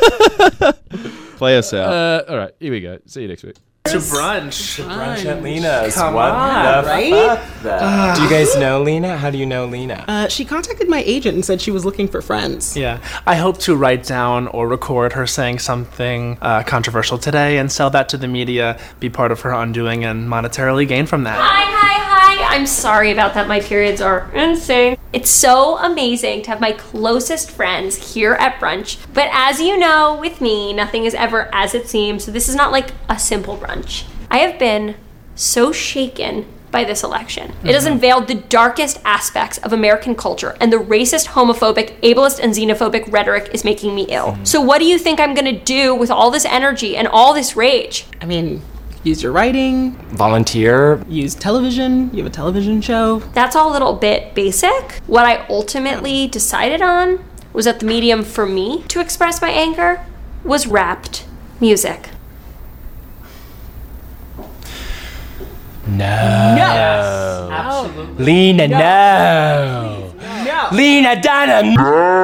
Play us out. All right, here we go. See you next week. To brunch. Brunch at Lena's. Come what on, the right? fuck? Do you guys know Lena? How do you know Lena? She contacted my agent and said she was looking for friends. Yeah, I hope to write down or record her saying something controversial today and sell that to the media, be part of her undoing, and monetarily gain from that. Hi. I'm sorry about that. My periods are insane. It's so amazing to have my closest friends here at brunch. But as you know, with me, nothing is ever as it seems. So this is not like a simple brunch. I have been so shaken by this election. It has unveiled the darkest aspects of American culture, and the racist, homophobic, ableist, and xenophobic rhetoric is making me ill. So what do you think I'm gonna do with all this energy and all this rage? I mean, use your writing, Volunteer? use television, you have a television show. That's all a little bit basic. What I ultimately decided on was that the medium for me to express my anger was rapped music. No. Absolutely. Lena, no. Lena Dunham.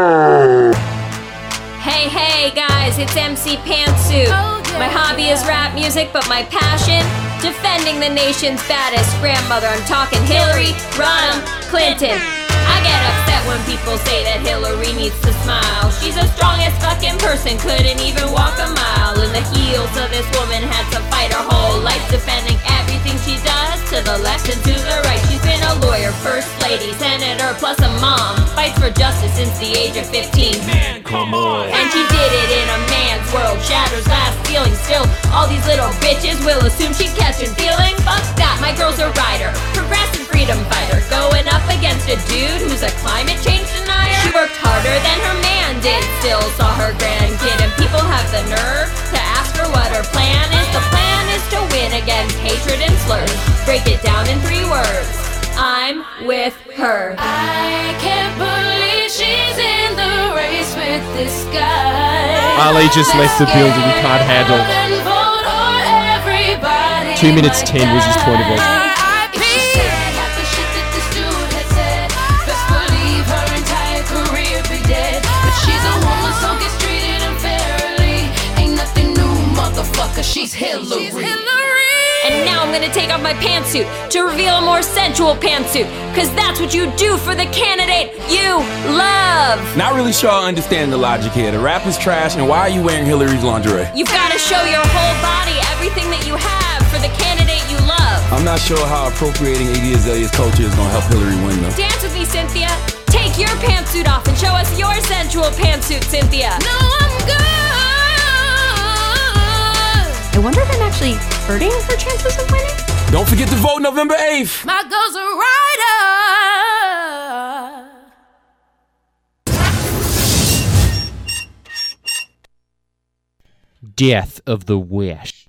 Hey guys, it's MC Pantsuit. My hobby is rap music, but my passion, defending the nation's baddest grandmother. I'm talking Hillary Rodham Clinton. I get upset when people say that Hillary needs to smile. She's the strongest fucking person, couldn't even walk a mile. In the heels of this woman had to fight her whole life, defending everything she does, to the left and to the right. She's been a lawyer, first lady, senator, plus a mom. Fights for justice since the age of 15. Man, come on. And she did it in a man's world, shatters glass ceilings. Still, all these little bitches will assume she's catching feelings. Fuck that, my girl's a writer, progressive freedom fighter, going up against a dude who's a climate change denier. She worked harder than her man did, still saw her grandkid, and people have the nerve to ask her what her plan is. The plan is to win against hatred and slurs. Break it down in 3 words: I'm with her. I can't believe she's in the race with this guy. Ali just left the building. He can't handle. 2 minutes 10 was his point of view. She's Hillary. And now I'm gonna take off my pantsuit to reveal a more sensual pantsuit, cause that's what you do for the candidate you love. Not really sure I understand the logic here. The rap is trash, and why are you wearing Hillary's lingerie? You've gotta show your whole body, everything that you have for the candidate you love. I'm not sure how appropriating Iggy Azalea's culture is gonna help Hillary win, though. Dance with me, Cynthia. Take your pantsuit off and show us your sensual pantsuit, Cynthia. No, I'm good. hurting her chances of winning? Don't forget to vote November 8th. My girl's a rider. Death of the Wish.